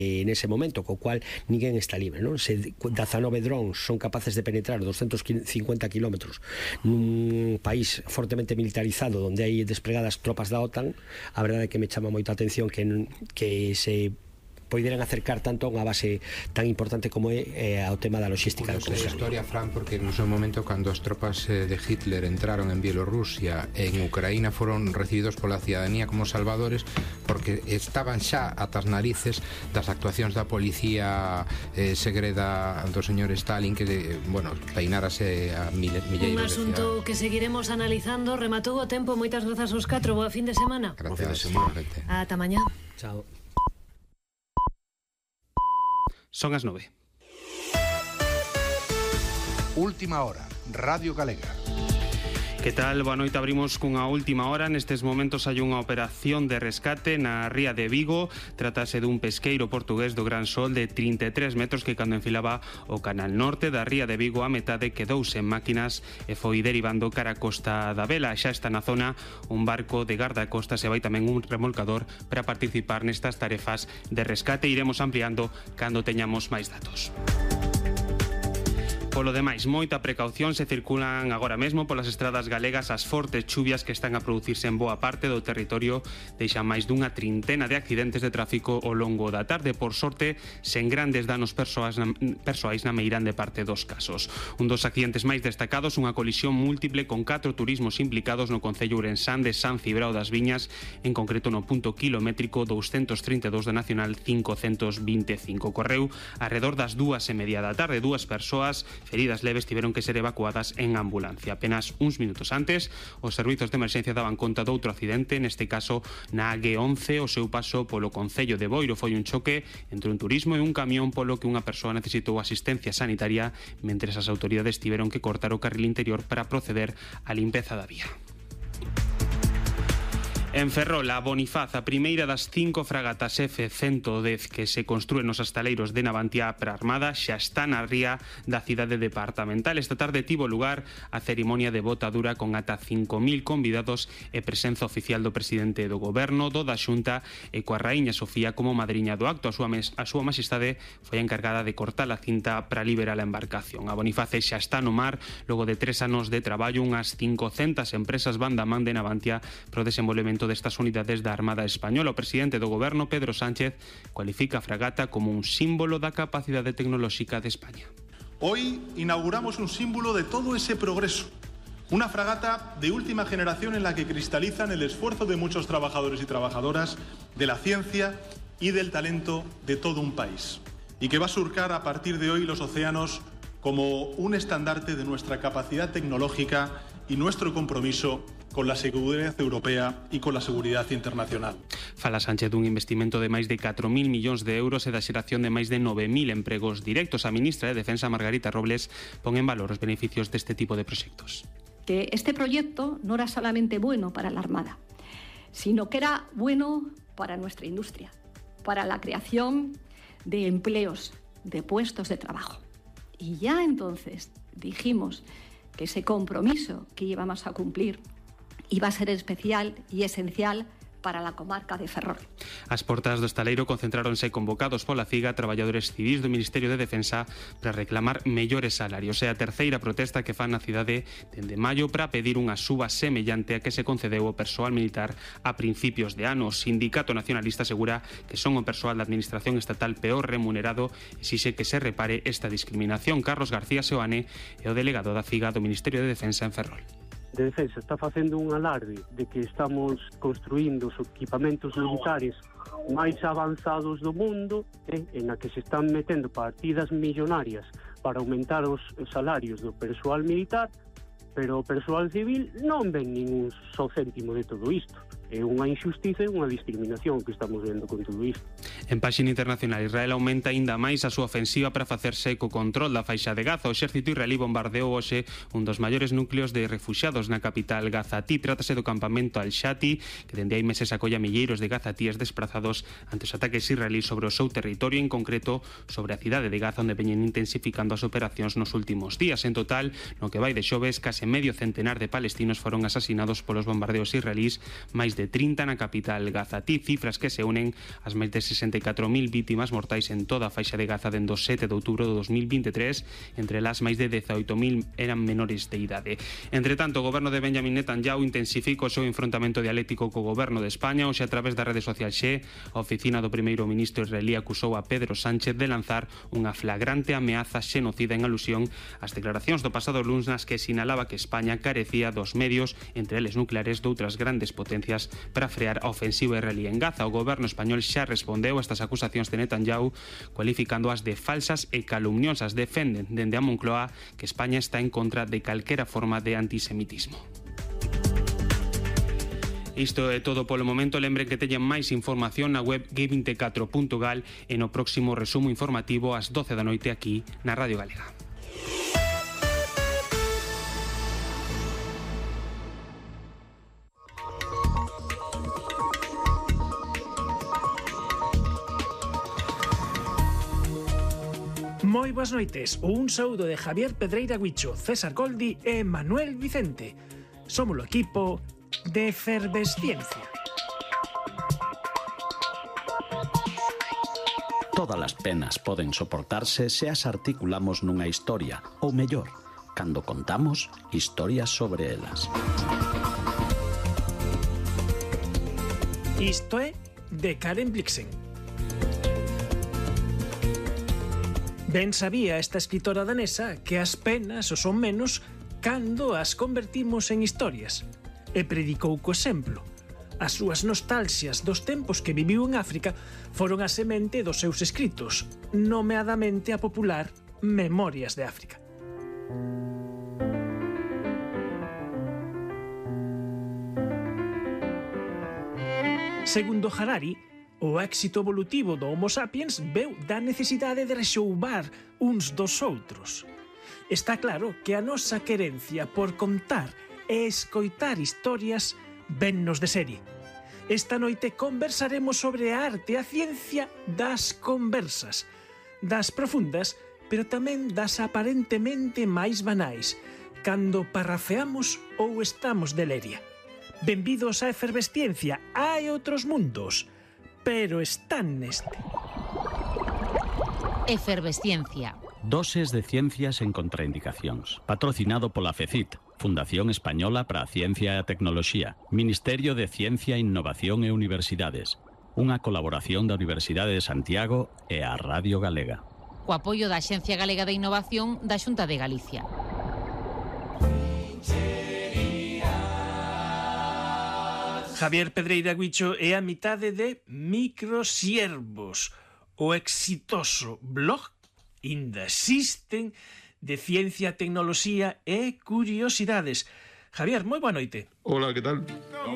nese momento, co cual ninguén está libre, non? Se 19 drones son capaces de penetrar 250 kilómetros nun país fortemente militarizado onde hai despregadas tropas da OTAN, a verdade é que me chama moita atención que se poderan acercar tanto a unha base tan importante como é ao tema da logística. Curiosa historia, Fran, porque no seu momento cando as tropas de Hitler entraron en Bielorrusia e en Ucraína foron recibidos pola cidadanía como salvadores porque estaban xa atas narices das actuacións da policía segreda do señor Stalin que, bueno, peinárase a milleiros de un asunto que seguiremos analizando. Rematou o tempo, moitas grazas aos 4, boa fin de semana. Gracias. Ata mañá. Chao. Son as 9. Última hora, Radio Galega. Que tal? Boa noite, abrimos cunha última hora. Nestes momentos hai unha operación de rescate na ría de Vigo. Trátase dun pesqueiro portugués do Gran Sol de 33 metros que cando enfilaba o canal norte da ría de Vigo a metade quedou sen máquinas e foi derivando cara a Costa da Vela. Xa está na zona un barco de gardacostas e vai tamén un remolcador para participar nestas tarefas de rescate. Iremos ampliando cando teñamos máis datos. Polo demais, moita precaución, se circulan agora mesmo polas estradas galegas as fortes chuvias que están a producirse en boa parte do territorio, deixan máis dunha trintena de accidentes de tráfico ao longo da tarde, por sorte, sen grandes danos persoais na meirande parte dos casos. Un dos accidentes máis destacados, unha colisión múltiple con 4 turismos implicados no concello ourensán de San Cibrao das Viñas, en concreto no punto kilométrico 232 da Nacional 525. Correu arredor das 2:30 da tarde. 2 persoas feridas leves tiveron que ser evacuadas en ambulancia. Apenas uns minutos antes, os servizos de emerxencia daban conta de outro accidente, neste caso na AG11, o seu paso polo concello de Boiro. Foi un choque entre un turismo e un camión polo que unha persoa necesitou asistencia sanitaria, mentres as autoridades tiveron que cortar o carril interior para proceder á limpeza da vía. En Ferrol, a Bonifaz, a primeira das 5 fragatas F-110 que se construen nos astaleiros de Navantia para a Armada xa está na ría da cidade departamental. Esta tarde tivo lugar a cerimonia de botadura con ata 5.000 convidados e presenza oficial do presidente do goberno, do da Xunta e coa raíña Sofía como madriña do acto. A súa maxestade foi a encargada de cortar a cinta para liberar a embarcación. A Bonifaz xa está no mar logo de 3 anos de traballo. Unhas 500 empresas van da man de Navantia pro desenvolvemento destas unidades da Armada Española. O presidente do goberno, Pedro Sánchez, cualifica a fragata como un símbolo da capacidade tecnolóxica de España. Hoy inauguramos un símbolo de todo ese progreso. Una fragata de última generación en la que cristalizan el esfuerzo de muchos trabajadores y trabajadoras, de la ciencia y del talento de todo un país. Y que va a surcar a partir de hoy los océanos como un estandarte de nuestra capacidad tecnológica y nuestro compromiso con la seguridad europea y con la seguridad internacional. Fala Sánchez dun investimento de máis de 4.000 millóns de euros e da xeración de máis de 9.000 empregos directos. A ministra de Defensa, Margarita Robles, pon en valor os beneficios deste tipo de proxectos. Que este proyecto no era solamente bueno para la Armada, sino que era bueno para nuestra industria, para la creación de empleos, de puestos de trabajo. Y ya entonces dijimos que ese compromiso que íbamos a cumplir iba a ser especial y esencial para la comarca de Ferrol. As portas do estaleiro concentráronse convocados pola CIGA traballadores civís do Ministerio de Defensa para reclamar mellores salarios. É a terceira protesta que fan na cidade dende maio para pedir unha suba semellante a que se concedeu ao persoal militar a principios de ano. O Sindicato Nacionalista asegura que son o persoal da Administración Estatal peor remunerado e exixe que se repare esta discriminación. Carlos García Seoane é o delegado da CIGA do Ministerio de Defensa en Ferrol. De Defensa está facendo un alarde de que estamos construindo os equipamentos militares máis avanzados do mundo, en a que se están metendo partidas millonarias para aumentar os salarios do persoal militar, pero o persoal civil non ven ningún só céntimo de todo isto. É unha injustiza e unha discriminación que estamos vendo con todo isto. En páxina internacional, Israel aumenta aínda máis a súa ofensiva para facerse co control da faixa de Gaza. O exército israelí bombardeou hoxe un dos maiores núcleos de refuxiados na capital gazatí. Trátase do campamento Al-Shati, que dende hai meses acolla milleiros de gazatíes desprazados ante os ataques israelís sobre o seu territorio, en concreto sobre a cidade de Gaza, onde veñen intensificando as operacións nos últimos días. En total, no que vai de xoves, case medio centenar de palestinos foron asasinados polos bombardeos israelís, máis de de 30 na capital gazatí, cifras que se unen ás máis de 64.000 vítimas mortais en toda a faixa de Gaza dende o 7 de outubro de 2023, entre las máis de 18.000 eran menores de idade. Entre tanto, o goberno de Benjamin Netanyahu intensifica o seu enfrontamento dialéctico co goberno de España. Hoxe, a través da rede social Xe, a oficina do primeiro ministro israelí acusou a Pedro Sánchez de lanzar unha flagrante ameaza xenocida en alusión ás declaracións do pasado luns nas que sinalaba que España carecía dos medios, entre eles nucleares, doutras grandes potencias para frear a ofensiva israelí en Gaza. O goberno español xa respondeu a estas acusacións de Netanyahu, cualificándoas de falsas e calumniosas. Defenden dende a Moncloa que España está en contra de calquera forma de antisemitismo. Isto é todo polo momento. Lembren que teñen máis información na web g24.gal e no próximo resumo informativo ás 12 da noite aquí na Radio Galega. Moi boas noites, un saúdo de Javier Pedreira Guicho, César Goldi e Manuel Vicente. Somos o equipo de Efervesciencia. Todas as penas poden soportarse se as articulamos nunha historia, ou mellor, cando contamos historias sobre elas. Isto é de Karen Blixen. Ben sabía esta escritora danesa que as penas o son menos cando as convertimos en historias. E predicou co exemplo. As súas nostalxias dos tempos que viviu en África foron a semente dos seus escritos, nomeadamente a popular Memorias de África. Segundo Harari, o éxito evolutivo do Homo sapiens veu da necesidade de rexoubar uns dos outros. Está claro que a nosa querencia por contar e escoitar historias vennos de serie. Esta noite conversaremos sobre a arte e a ciencia das conversas, das profundas, pero tamén das aparentemente máis banais, cando parrafeamos ou estamos de leria. Benvidos á Efervesciencia, hai outros mundos, pero están neste. Efervesciencia. Doses de ciencias en contraindicacións. Patrocinado pola FECIT, Fundación Española para a Ciencia e a Tecnoloxía, Ministerio de Ciencia, Innovación e Universidades. Unha colaboración da Universidade de Santiago e a Radio Galega. Co apoio da Axencia Galega de Innovación da Xunta de Galicia. Javier Pedreira Guicho é a mitade de Microsiervos, o exitoso blog, ainda existen, de ciencia, tecnoloxía e curiosidades. Javier, moi boa noite. Hola, que tal?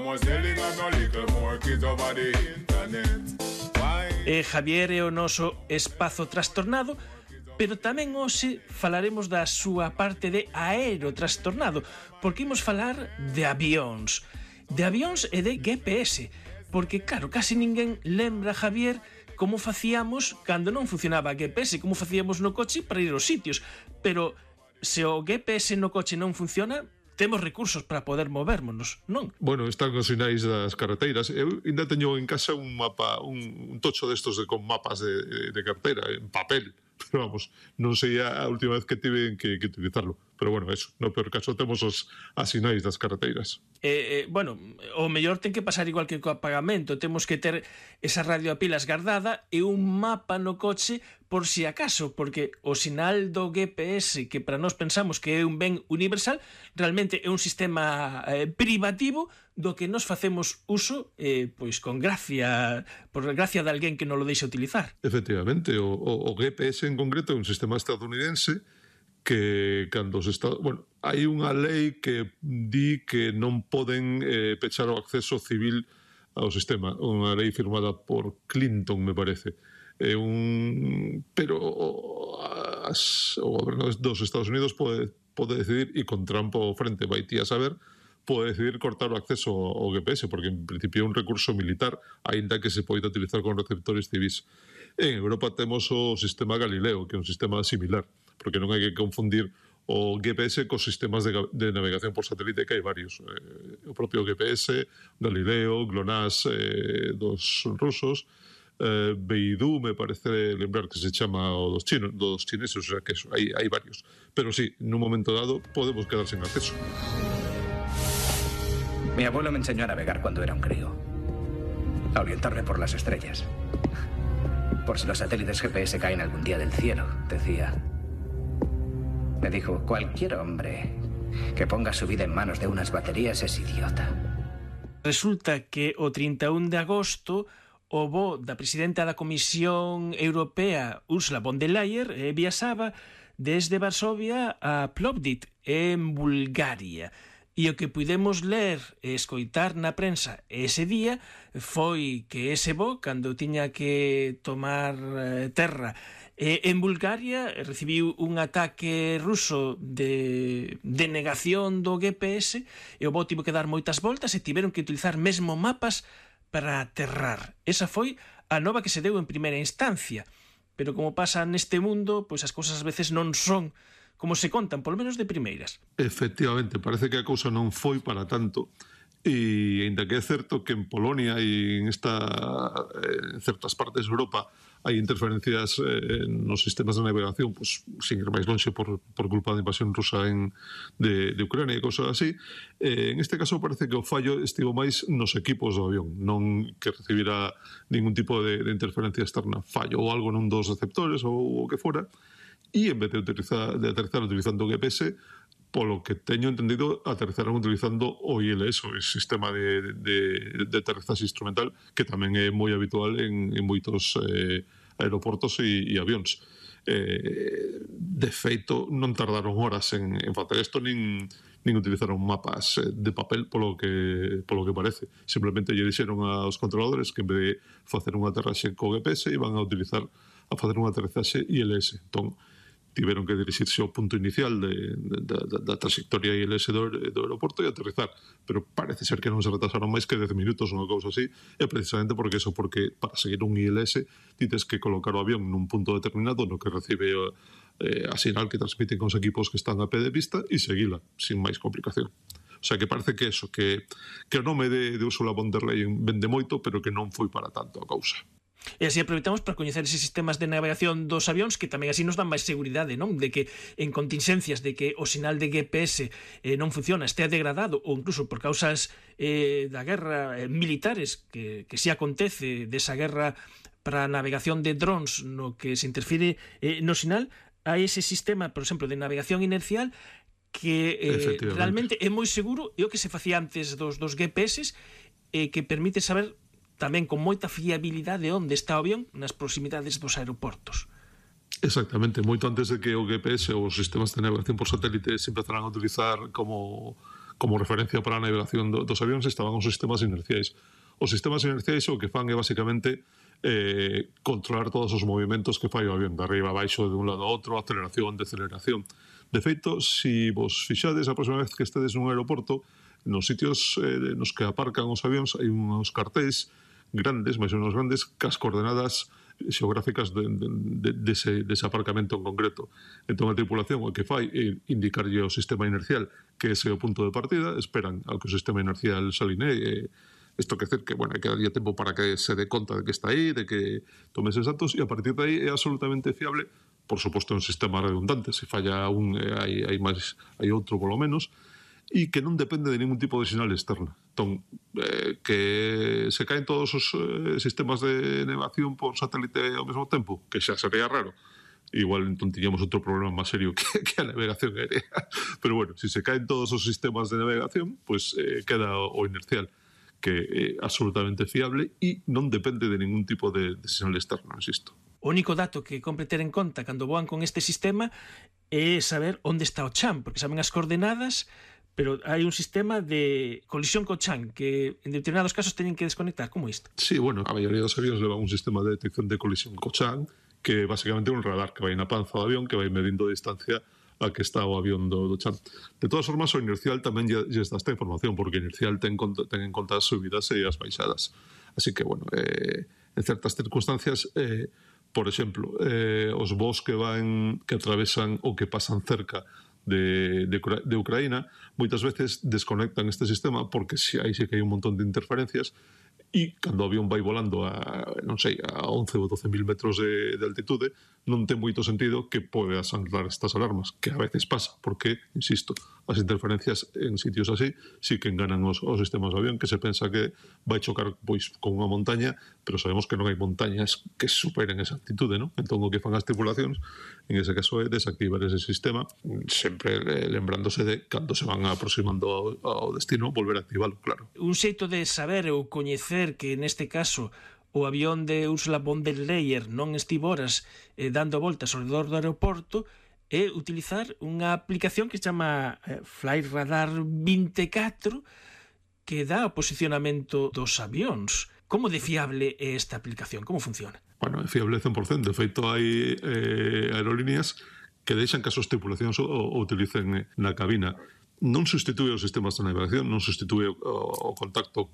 Javier é o noso espazo trastornado, pero tamén hoxe falaremos da súa parte de aerotrastornado, porque imos falar de avións e de GPS, porque claro, casi ninguén lembra, Javier, como facíamos cando non funcionaba a GPS, como facíamos no coche para ir aos sitios, pero se o GPS no coche non funciona, temos recursos para poder movérmonos, non? Bueno, están os sinais das carreteiras. Eu ainda teño en casa un mapa, un tocho destos con mapas de cartera en papel, pero vamos, non sei a última vez que tive que utilizarlo. Pero bueno, eso, no peor caso temos os sinais das carreteiras. Bueno, o mellor ten que pasar igual que co apagamento, temos que ter esa radio a pilas guardada e un mapa no coche por si acaso, porque o sinal do GPS, que para nós pensamos que é un ben universal, realmente é un sistema privativo do que nos facemos uso pois con gracia, por gracia de alguén que non lo deixa utilizar. Efectivamente, o GPS en concreto é un sistema estadounidense que cando se está... Bueno, hai unha lei que di que non poden pechar o acceso civil ao sistema. Unha lei firmada por Clinton, me parece. Pero o goberno dos Estados Unidos pode decidir, e con Trump ao frente, vai ti a saber, pode decidir cortar o acceso ao GPS, porque en principio é un recurso militar, aínda que se poida utilizar con receptores civis. En Europa temos o sistema Galileo, que é un sistema similar, porque non hai que confundir o GPS cos sistemas de navegación por satélite, que hai varios. O propio GPS, Galileo, GLONASS dos rusos, Beidou, me parece lembrar que se chama o dos chineses, o sea que eso, hai varios. Pero sí, nun momento dado podemos quedar sen acceso. Mi abuelo me enseñó a navegar cuando era un crío. A orientarme por las estrellas. Por si los satélites GPS caen algún día del cielo, decía. Me dijo, cualquier hombre que ponga su vida en manos de unas baterías es idiota. Resulta que o 31 de agosto o voo da presidenta da Comisión Europea, Ursula von der Leyen, viaxaba desde Varsovia a Plovdiv, en Bulgaria. E o que pudemos ler e escoitar na prensa ese día foi que ese voo, cando tiña que tomar terra en Bulgaria, recibiu un ataque ruso de negación do GPS e o voo tivo que dar moitas voltas e tiveron que utilizar mesmo mapas para aterrar. Esa foi a nova que se deu en primeira instancia, pero como pasa neste mundo, pois as cousas ás veces non son como se contan, polo menos de primeiras. Efectivamente, parece que a cousa non foi para tanto. E ainda que é certo que en Polonia e en certas partes de Europa hai interferencias nos sistemas de navegación, pues, sin ir máis lonxe por culpa da invasión rusa de Ucrania e cousas así. En este caso parece que o fallo estivo máis nos equipos do avión, non que recibira ningún tipo de interferencia externa. Fallo ou algo nun dos receptores ou o que fora, e en vez de aterrizar utilizando o GPS, polo que teño entendido, aterrizaron utilizando o ILS, o sistema de aterrizaxe instrumental, que tamén é moi habitual en moitos aeroportos e avións. De feito, non tardaron horas en facer isto, nin utilizaron mapas de papel, polo que parece. Simplemente lle dixeron aos controladores que en vez de facer un aterraxe co GPS, iban a facer un aterrizaxe ILS. Entón, tiveron que dirixirse ao punto inicial da trayectoria ILS do aeroporto e aterrizar, pero parece ser que non se retrasaron máis que 10 minutos ou unha cousa así, e precisamente porque para seguir un ILS tens que colocar o avión nun punto determinado no que recibe a sinal que transmiten con os equipos que están a pé de pista e seguila, sin máis complicación. O sea que parece que o nome de Ursula von der Leyen vende moito, pero que non foi para tanto a cousa. E así aproveitamos para coñecer eses sistemas de navegación dos avións, que tamén así nos dan máis seguridade, non? De que en contingencias de que o sinal de GPS non funciona, estea degradado, ou incluso por causas da guerra militares, que si acontece desa guerra para a navegación de drones no que se interfire no sinal, hai ese sistema, por exemplo, de navegación inercial que realmente é moi seguro, e o que se facía antes dos GPS, que permite saber tamén con moita fiabilidade onde está o avión nas proximidades dos aeroportos. Exactamente, moito antes de que o GPS ou os sistemas de navegación por satélite se empezaran a utilizar como referencia para a navegación dos avións, estaban os sistemas inerciais. Os sistemas inerciais o que fan é basicamente controlar todos os movimentos que fai o avión, de arriba a baixo, de un lado a outro, aceleración, deceleración. De feito, se vos fixades a próxima vez que estedes nun aeroporto, nos sitios nos que aparcan os avións hai uns cartéis grandes, máis ou menos grandes, cas coordenadas xeográficas dese aparcamento en concreto. Entón a tripulación o que fai é indicarlle ao sistema inercial que ese é o punto de partida, esperan ao que o sistema inercial se alinee. Isto quer dizer que, hai que darlle tempo para que se dé conta de que está aí, de que tome eses datos, e a partir de aí é absolutamente fiable. Por suposto, é un sistema redundante, se falla un, hai outro polo menos, e que non depende de ningún tipo de sinal externa. Entón, que se caen todos os sistemas de navegación por satélite ao mesmo tempo, que xa sería raro. Igual entón tiñamos outro problema máis serio que a navegación aérea. Pero bueno, se caen todos os sistemas de navegación, pues queda o inercial, que é absolutamente fiable e non depende de ningún tipo de sinal externo, insisto. O único dato que compre ter en conta cando voan con este sistema é saber onde está o chan, porque saben as coordenadas, pero hai un sistema de colisión co chan que en determinados casos teñen que desconectar, como isto? Sí, bueno, a maioría dos avións levan un sistema de detección de colisión co chan, que é basicamente un radar que vai na panza do avión, que vai medindo a distancia a que está o avión do chan. De todas formas, o inercial tamén lle está esta información, porque o inercial ten en conta as subidas e as baixadas. Así que, bueno, en certas circunstancias, por exemplo, os voos que atravesan ou que pasan cerca de Ucraína, moitas veces desconectan este sistema porque aí sí que hai un montón de interferencias e cando o avión vai volando a 11 ou 12 mil metros de altitude non ten moito sentido que podas anclar estas alarmas, que a veces pasa, porque, insisto, as interferencias en sitios así sí que enganan os sistemas de avión, que se pensa que vai chocar pois con unha montaña, pero sabemos que non hai montañas que superen esa altitude, non? Entón o que fan as tripulacións en ese caso é desactivar ese sistema, sempre lembrándose de cando se van aproximando ao destino, volver a activalo, claro. Un xeito de saber ou coñecer que neste caso o avión de Ursula von der Leyen non estivo horas dando voltas ao redor do aeroporto é utilizar unha aplicación que se chama Flightradar 24 que dá o posicionamento dos avións. Como de fiable é esta aplicación? Como funciona? Bueno, é fiable 100%. De feito, hai aerolíneas que deixan que as súas tripulacións o utilicen na cabina. Non substitúe os sistemas de navegación, non substitúe o contacto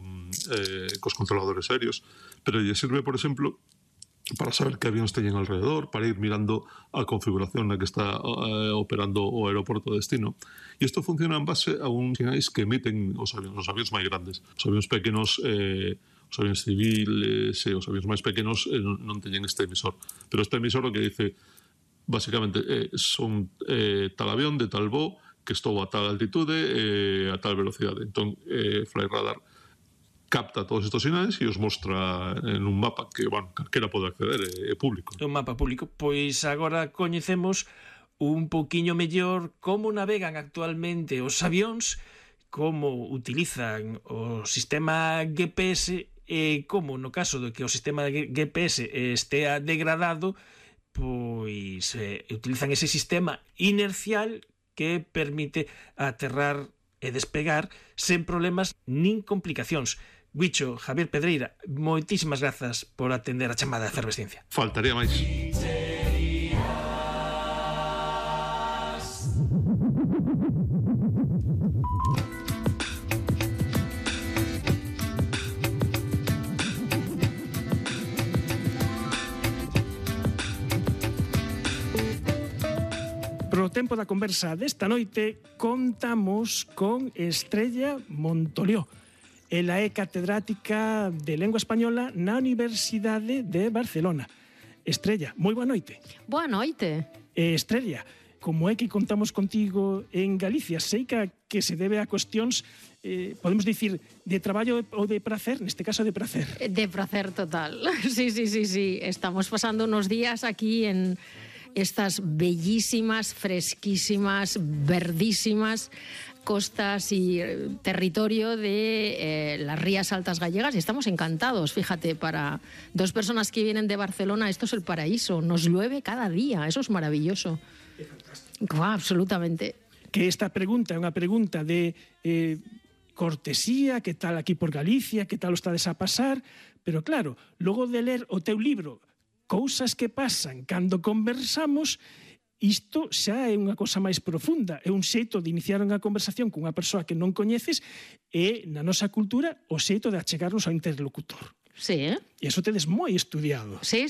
cos controladores aéreos, pero lle sirve, por exemplo, para saber que avións teñen alrededor, para ir mirando a configuración na que está operando o aeroporto de destino. E isto funciona en base a uns sinais que emiten os avións máis grandes. Os avións pequenos, os avións civiles e os avións máis pequenos non teñen este emisor. Pero este emisor o que dice, basicamente, son tal avión de tal voo que estou a tal altitude a tal velocidade. Entón, Flightradar capta todos estos sinais e os mostra en un mapa que, bueno, calquera pode acceder, é público. É un mapa público. Pois agora coñecemos un poquinho mellor como navegan actualmente os avións, como utilizan o sistema GPS e como, no caso de que o sistema GPS estea degradado, pois utilizan ese sistema inercial que permite aterrar e despegar sen problemas nin complicacións. Guicho, Javier Pedreira, moitísimas grazas por atender a chamada de Efervesciencia. Faltaría máis. Pro tempo da conversa desta noite contamos con Estrella Montolió. Ela é catedrática de Lengua Española na Universidade de Barcelona. Estrella, moi boa noite. Boa noite. Estrella, como é que contamos contigo en Galicia? Sei que se debe a cuestións, podemos dicir, de traballo ou de prazer, neste caso de prazer. De prazer total. Sí. Estamos pasando unos días aquí en estas bellísimas, fresquísimas, verdísimas costas y territorio de las Rías Altas Gallegas y estamos encantados. Fíjate, para dos personas que vienen de Barcelona esto es el paraíso, nos llueve cada día, eso es maravilloso. É fantástico. Absolutamente. Que esta pregunta é unha pregunta de cortesía, que tal aquí por Galicia, que tal o estades a pasar, pero claro, logo de ler o teu libro Cousas que pasan cando conversamos, isto xa é unha cosa máis profunda, é un xeito de iniciar unha conversación con unha persoa que non coñeces e na nosa cultura o xeito de achegarnos ao interlocutor. Sí. E iso tedes moi estudiado. Sí.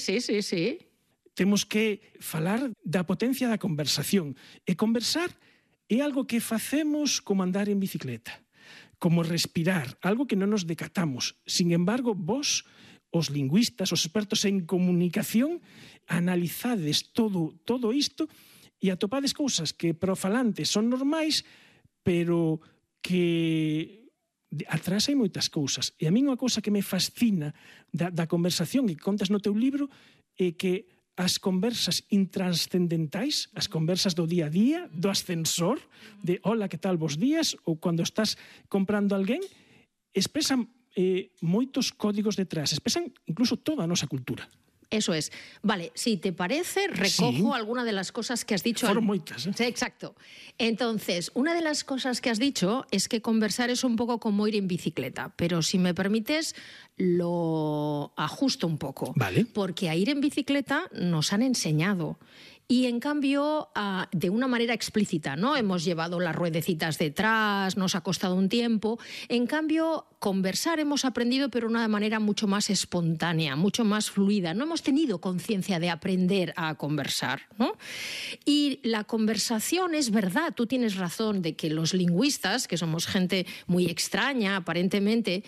Temos que falar da potencia da conversación. E conversar é algo que facemos como andar en bicicleta, como respirar, algo que non nos decatamos. Sin embargo, vos, os lingüistas, os expertos en comunicación, analizades todo isto e atopades cousas que para o falante son normais, pero que atrás hai moitas cousas. E a mí unha cousa que me fascina da conversación e que contas no teu libro é que as conversas intranscendentais, as conversas do día a día, do ascensor, de hola, que tal, bos días, ou cando estás comprando alguén, expresan moitos códigos detrás, expresan incluso toda a nosa cultura. Eso es. Vale, si te parece, recojo alguna de las cosas que has dicho. Fueron moitas, Sí, exacto. Entonces, una de las cosas que has dicho es que conversar es un poco como ir en bicicleta, pero si me permites, lo ajusto un poco. Vale. Porque a ir en bicicleta nos han enseñado Y en cambio, de una manera explícita, ¿no? Hemos llevado las ruedecitas detrás, nos ha costado un tiempo. En cambio, conversar hemos aprendido, pero de una manera mucho más espontánea, mucho más fluida. No hemos tenido conciencia de aprender a conversar, ¿no? Y la conversación, es verdad, tú tienes razón de que los lingüistas, que somos gente muy extraña aparentemente,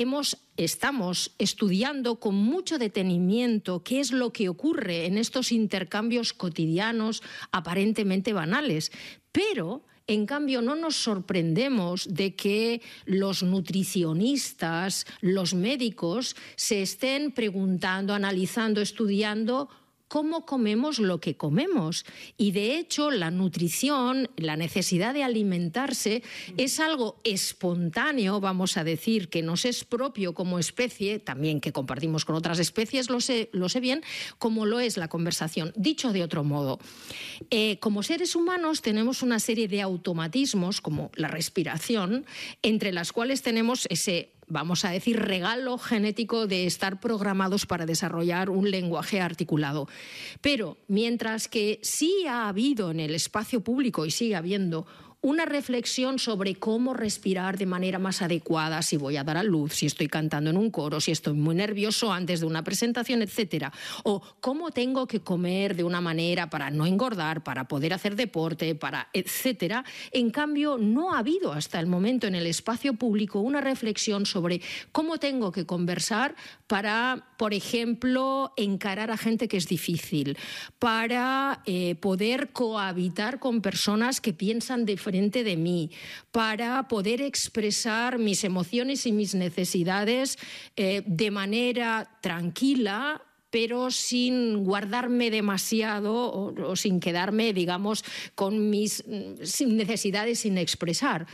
estamos estudiando con mucho detenimiento qué es lo que ocurre en estos intercambios cotidianos aparentemente banales. Pero, en cambio, no nos sorprendemos de que los nutricionistas, los médicos, se estén preguntando, analizando, estudiando cómo comemos lo que comemos. Y de hecho, la nutrición, la necesidad de alimentarse, es algo espontáneo, vamos a decir, que nos es propio como especie, también que compartimos con otras especies, lo sé bien, como lo es la conversación. Dicho de otro modo, como seres humanos tenemos una serie de automatismos, como la respiración, entre las cuales tenemos ese, vamos a decir, regalo genético de estar programados para desarrollar un lenguaje articulado. Pero mientras que sí ha habido en el espacio público y sigue habiendo una reflexión sobre cómo respirar de manera más adecuada, si voy a dar a luz, si estoy cantando en un coro, si estoy muy nervioso antes de una presentación, etcétera, o cómo tengo que comer de una manera para no engordar, para poder hacer deporte, para etcétera. En cambio, no ha habido hasta el momento en el espacio público una reflexión sobre cómo tengo que conversar para, por ejemplo, encarar a gente que es difícil, para poder cohabitar con personas que piensan diferente de mí, para poder expresar mis emociones y mis necesidades de manera tranquila, pero sin guardarme demasiado o sin quedarme, digamos, con mis necesidades sin expresar.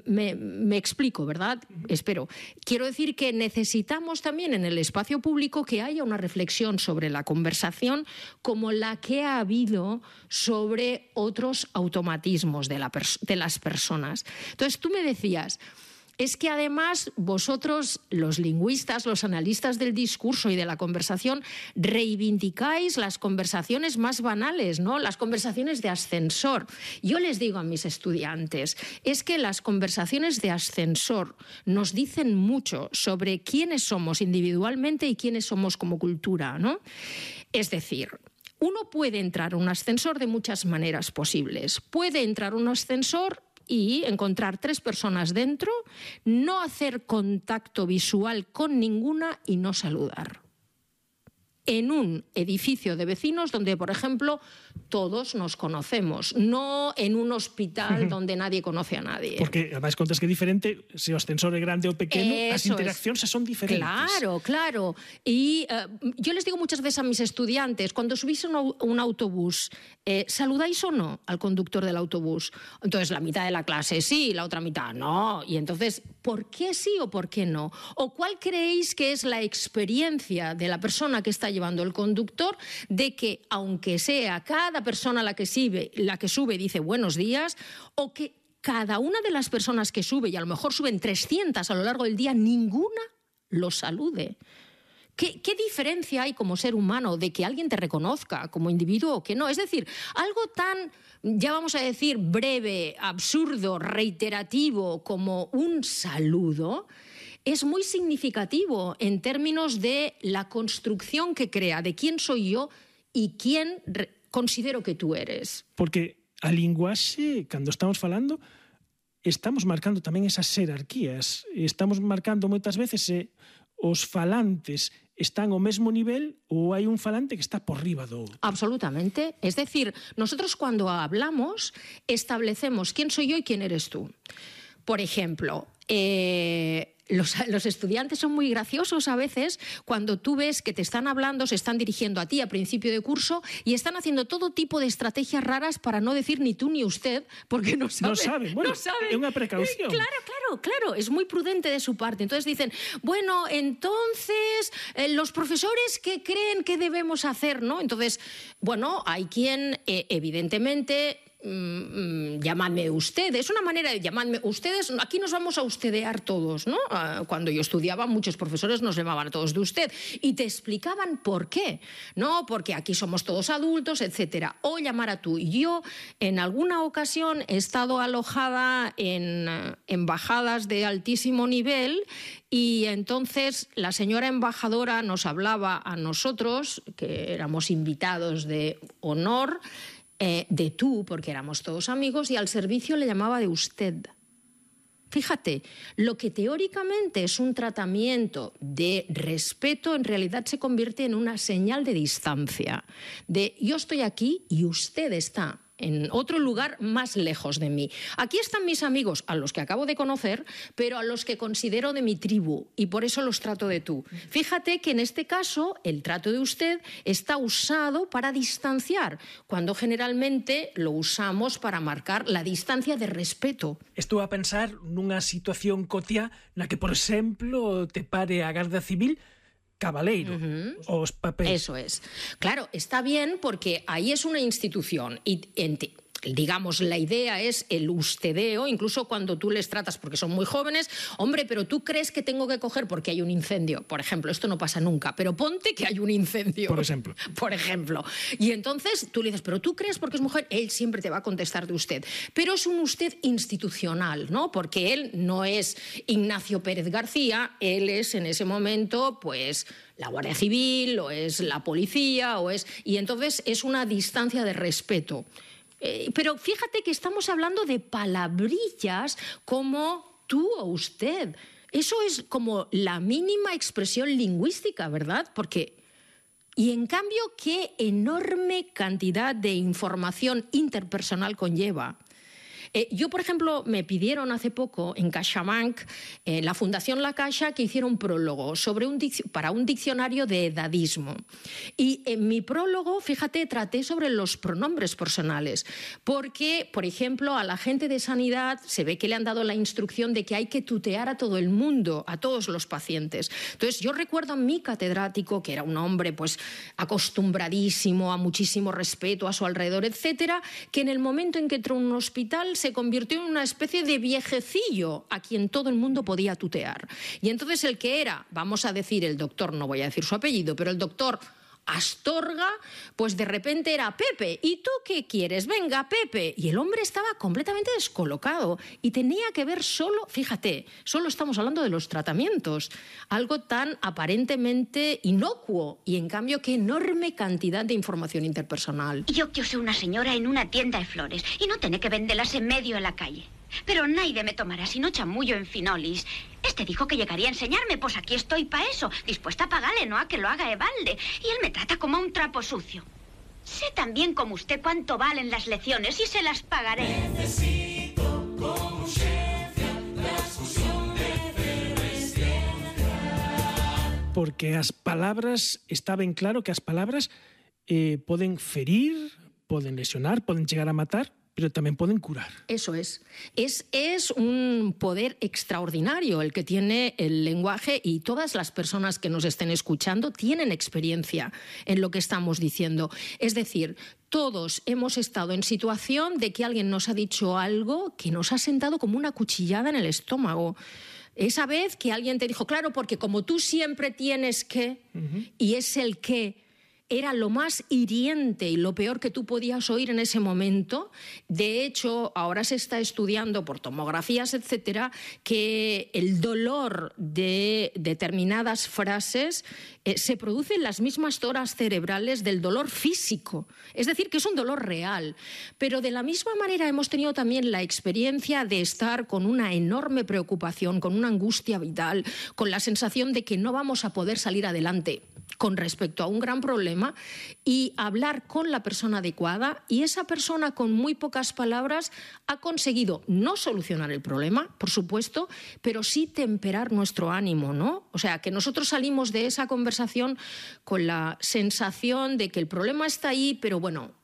Me explico, ¿verdad? Espero. Quiero decir que necesitamos también en el espacio público que haya una reflexión sobre la conversación como la que ha habido sobre otros automatismos de las personas. Entonces, tú me decías, es que además vosotros, los lingüistas, los analistas del discurso y de la conversación, reivindicáis las conversaciones más banales, ¿no? Las conversaciones de ascensor. Yo les digo a mis estudiantes, es que las conversaciones de ascensor nos dicen mucho sobre quiénes somos individualmente y quiénes somos como cultura, ¿no? Es decir, uno puede entrar a un ascensor de muchas maneras posibles. Puede entrar a un ascensor y encontrar 3 personas dentro, no hacer contacto visual con ninguna y no saludar. En un edificio de vecinos donde, por ejemplo, todos nos conocemos, no en un hospital donde nadie conoce a nadie. Porque, además, contas que é diferente, se o ascensor é grande ou pequeno, as interaccións son diferentes. Claro, claro. Y yo les digo muchas veces a mis estudiantes, cuando subís a un autobús, ¿saludáis o no al conductor del autobús? Entonces, la mitad de la clase sí, la otra mitad no. Y entonces, ¿por qué sí o por qué no? ¿O cuál creéis que es la experiencia de la persona que está llevando el conductor de que, aunque sea cada persona la que sube dice buenos días, o que cada una de las personas que sube, y a lo mejor suben 300 a lo largo del día, ninguna lo salude? ¿Qué diferencia hay como ser humano de que alguien te reconozca como individuo o que no? Es decir, algo tan, ya vamos a decir, breve, absurdo, reiterativo como un saludo es muy significativo en términos de la construcción que crea de quién soy yo y quién considero que tú eres. Porque a linguaxe, cando estamos falando, estamos marcando tamén esas jerarquías. Estamos marcando moitas veces se os falantes están ao mesmo nivel ou hai un falante que está por riba do outro. Absolutamente. Es decir, nosotros cuando hablamos establecemos quién soy yo y quién eres tú. Por ejemplo, los estudiantes son muy graciosos a veces cuando tú ves que te están hablando, se están dirigiendo a ti a principio de curso y están haciendo todo tipo de estrategias raras para no decir ni tú ni usted, porque no saben. No saben, bueno, é unha precaución. Claro, es muy prudente de su parte. Entonces dicen, bueno, entonces, los profesores, ¿qué creen que debemos hacer, no? Entonces, bueno, hay quien, evidentemente, llamadme usted, es una manera de llamadme ustedes, aquí nos vamos a ustedear todos, ¿no? Cuando yo estudiaba, muchos profesores nos llamaban a todos de usted y te explicaban por qué, ¿no? Porque aquí somos todos adultos, etcétera, o llamar a tú. Yo en alguna ocasión he estado alojada en embajadas de altísimo nivel y entonces la señora embajadora nos hablaba a nosotros, que éramos invitados de honor, de tú, porque éramos todos amigos, y al servicio le llamaba de usted. Fíjate, lo que teóricamente es un tratamiento de respeto, en realidad se convierte en una señal de distancia, de yo estoy aquí y usted está en otro lugar más lejos de mí. Aquí están mis amigos, a los que acabo de conocer, pero a los que considero de mi tribu, y por eso los trato de tú. Fíjate que en este caso el trato de usted está usado para distanciar, cuando generalmente lo usamos para marcar la distancia de respeto. Estou a pensar nunha situación cotiá na que, por exemplo, te pare a Garda Civil cabaleiro, os papeles. Eso es. Claro, está bien porque ahí es una institución y digamos, la idea es el ustedeo, incluso cuando tú les tratas porque son muy jóvenes, hombre, pero tú crees que tengo que coger porque hay un incendio, por ejemplo, esto no pasa nunca, pero ponte que hay un incendio. Por ejemplo. Por ejemplo. Y entonces tú le dices, pero tú crees porque es mujer, él siempre te va a contestar de usted. Pero es un usted institucional, ¿no? Porque él no es Ignacio Pérez García, él es en ese momento, pues, la Guardia Civil, o es la policía, y entonces es una distancia de respeto. Pero fíjate que estamos hablando de palabrillas como tú o usted. Eso es como la mínima expresión lingüística, ¿verdad? Y en cambio, ¿qué enorme cantidad de información interpersonal conlleva? Yo, por ejemplo, me pidieron hace poco en CaixaBank, la Fundación La Caixa, que hiciera un prólogo para un diccionario de edadismo. Y en mi prólogo, fíjate, traté sobre los pronombres personales, porque, por ejemplo, a la gente de sanidad se ve que le han dado la instrucción de que hay que tutear a todo el mundo, a todos los pacientes. Entonces, yo recuerdo a mi catedrático, que era un hombre pues acostumbradísimo a muchísimo respeto a su alrededor, etcétera, que en el momento en que entró en un hospital se convirtió en una especie de viejecillo a quien todo el mundo podía tutear. Y entonces el que era, vamos a decir el doctor, no voy a decir su apellido, pero el doctor Astorga, pues de repente era Pepe. ¿Y tú qué quieres? Venga, Pepe. Y el hombre estaba completamente descolocado y tenía que ver solo, fíjate, solo estamos hablando de los tratamientos, algo tan aparentemente inocuo y en cambio qué enorme cantidad de información interpersonal. Yo que soy una señora en una tienda de flores y no tiene que venderlas en medio de la calle. Pero nadie me tomará sino chamullo en Finolis. Este dijo que llegaría a enseñarme, pues aquí estoy para eso, dispuesta a pagarle, no a que lo haga de balde. Y él me trata como a un trapo sucio. Sé tan bien como usted cuánto valen las lecciones y se las pagaré. Necesito con urgencia transfusión de efervescencia. Porque as palabras, está ben claro que as palabras poden ferir, poden lesionar, poden chegar a matar, pero también pueden curar. Eso es. Es un poder extraordinario el que tiene el lenguaje y todas las personas que nos estén escuchando tienen experiencia en lo que estamos diciendo. Es decir, todos hemos estado en situación de que alguien nos ha dicho algo que nos ha sentado como una cuchillada en el estómago. Esa vez que alguien te dijo, claro, porque como tú siempre tienes que, y es el que era lo más hiriente y lo peor que tú podías oír en ese momento. De hecho, ahora se está estudiando por tomografías, etcétera, que el dolor de determinadas frases se produce en las mismas zonas cerebrales del dolor físico. Es decir, que es un dolor real. Pero de la misma manera hemos tenido también la experiencia de estar con una enorme preocupación, con una angustia vital, con la sensación de que no vamos a poder salir adelante con respecto a un gran problema y hablar con la persona adecuada, y esa persona con muy pocas palabras ha conseguido no solucionar el problema, por supuesto, pero sí temperar nuestro ánimo, ¿no? O sea, que nosotros salimos de esa conversación con la sensación de que el problema está ahí, pero bueno,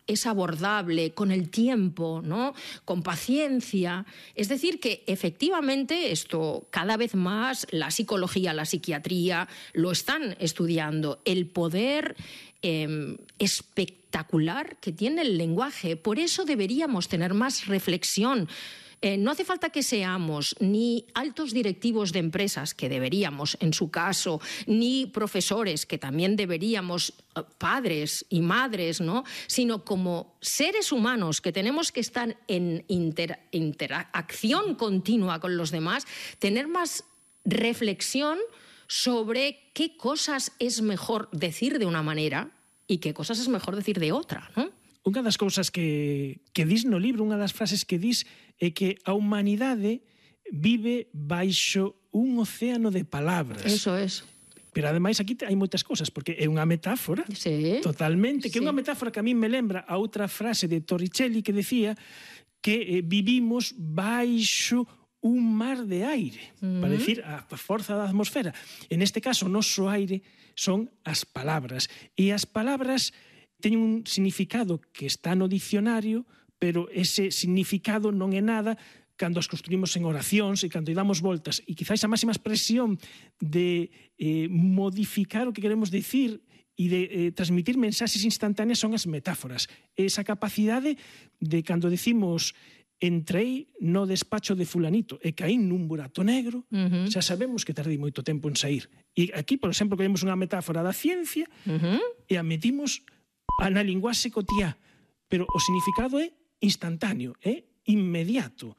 es abordable con el tiempo, ¿no? Con paciencia. Es decir, que efectivamente esto cada vez más la psicología, la psiquiatría lo están estudiando. El poder espectacular que tiene el lenguaje. Por eso deberíamos tener más reflexión. No hace falta que seamos ni altos directivos de empresas, que deberíamos, en su caso, ni profesores, que también deberíamos, padres y madres, ¿no? Sino como seres humanos que tenemos que estar en interacción continua con los demás, tener más reflexión sobre qué cosas es mejor decir de una manera y qué cosas es mejor decir de otra, ¿no? Unha das cousas que dis no libro, unha das frases que dis é que a humanidade vive baixo un océano de palabras. Eso es. Pero ademais aquí hai moitas cousas, porque é unha metáfora, sí, totalmente, que é sí. unha metáfora que a mí me lembra a outra frase de Torricelli que decía que vivimos baixo un mar de aire, para decir a forza da atmosfera. En este caso, o noso aire son as palabras, e as palabras teñen un significado que está no dicionario, pero ese significado non é nada cando as construímos en oracións e cando lle damos voltas. E quizáis a máxima expresión de modificar o que queremos decir e de transmitir mensaxes instantáneas son as metáforas. Esa capacidade de cando decimos entrei no despacho de fulanito e caín nun burato negro, xa sabemos que tardei moito tempo en sair. E aquí, por exemplo, queremos unha metáfora da ciencia e a metimos na linguaxe cotiá, pero o significado é instantáneo, é inmediato.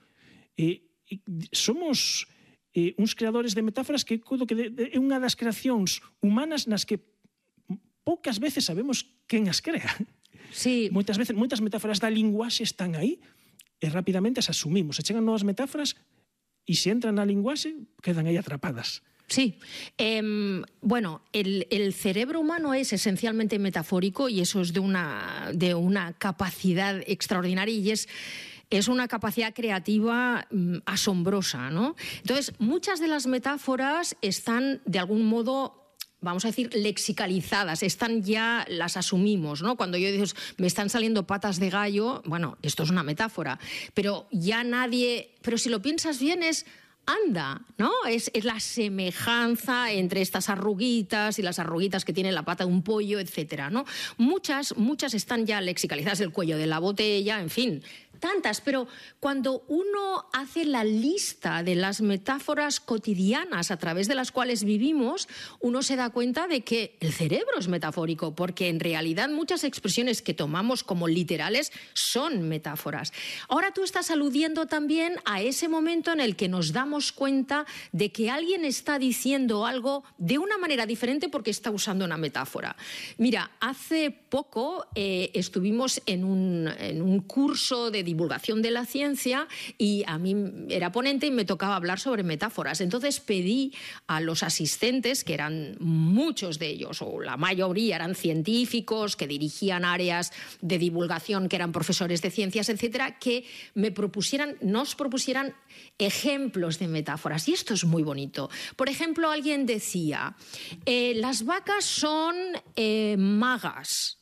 Somos uns creadores de metáforas que é unha das creacións humanas nas que poucas veces sabemos quen as crea. Sí. Moitas veces, moitas metáforas da linguaxe están aí e rapidamente as asumimos. Se chegan novas metáforas e se entran na linguaxe, quedan aí atrapadas. Sí. Bueno, el cerebro humano es esencialmente metafórico y eso es de una capacidad extraordinaria y es una capacidad creativa asombrosa, ¿no? Entonces, muchas de las metáforas están, de algún modo, vamos a decir, lexicalizadas, las asumimos, ¿no? Cuando yo digo, me están saliendo patas de gallo, bueno, esto es una metáfora, pero pero si lo piensas bien anda, ¿no? Es la semejanza entre estas arruguitas y las arruguitas que tiene la pata de un pollo, etcétera, ¿no? Muchas están ya lexicalizadas, el cuello de la botella, en fin, tantas, pero cuando uno hace la lista de las metáforas cotidianas a través de las cuales vivimos, uno se da cuenta de que el cerebro es metafórico, porque en realidad muchas expresiones que tomamos como literales son metáforas. Ahora tú estás aludiendo también a ese momento en el que nos damos cuenta de que alguien está diciendo algo de una manera diferente porque está usando una metáfora. Mira, hace poco estuvimos en un curso de divulgación de la ciencia y a mí era ponente y me tocaba hablar sobre metáforas. Entonces pedí a los asistentes, que eran muchos de ellos, o la mayoría eran científicos, que dirigían áreas de divulgación, que eran profesores de ciencias, etcétera, que nos propusieran ejemplos de metáforas. Y esto es muy bonito. Por ejemplo, alguien decía, las vacas son magas,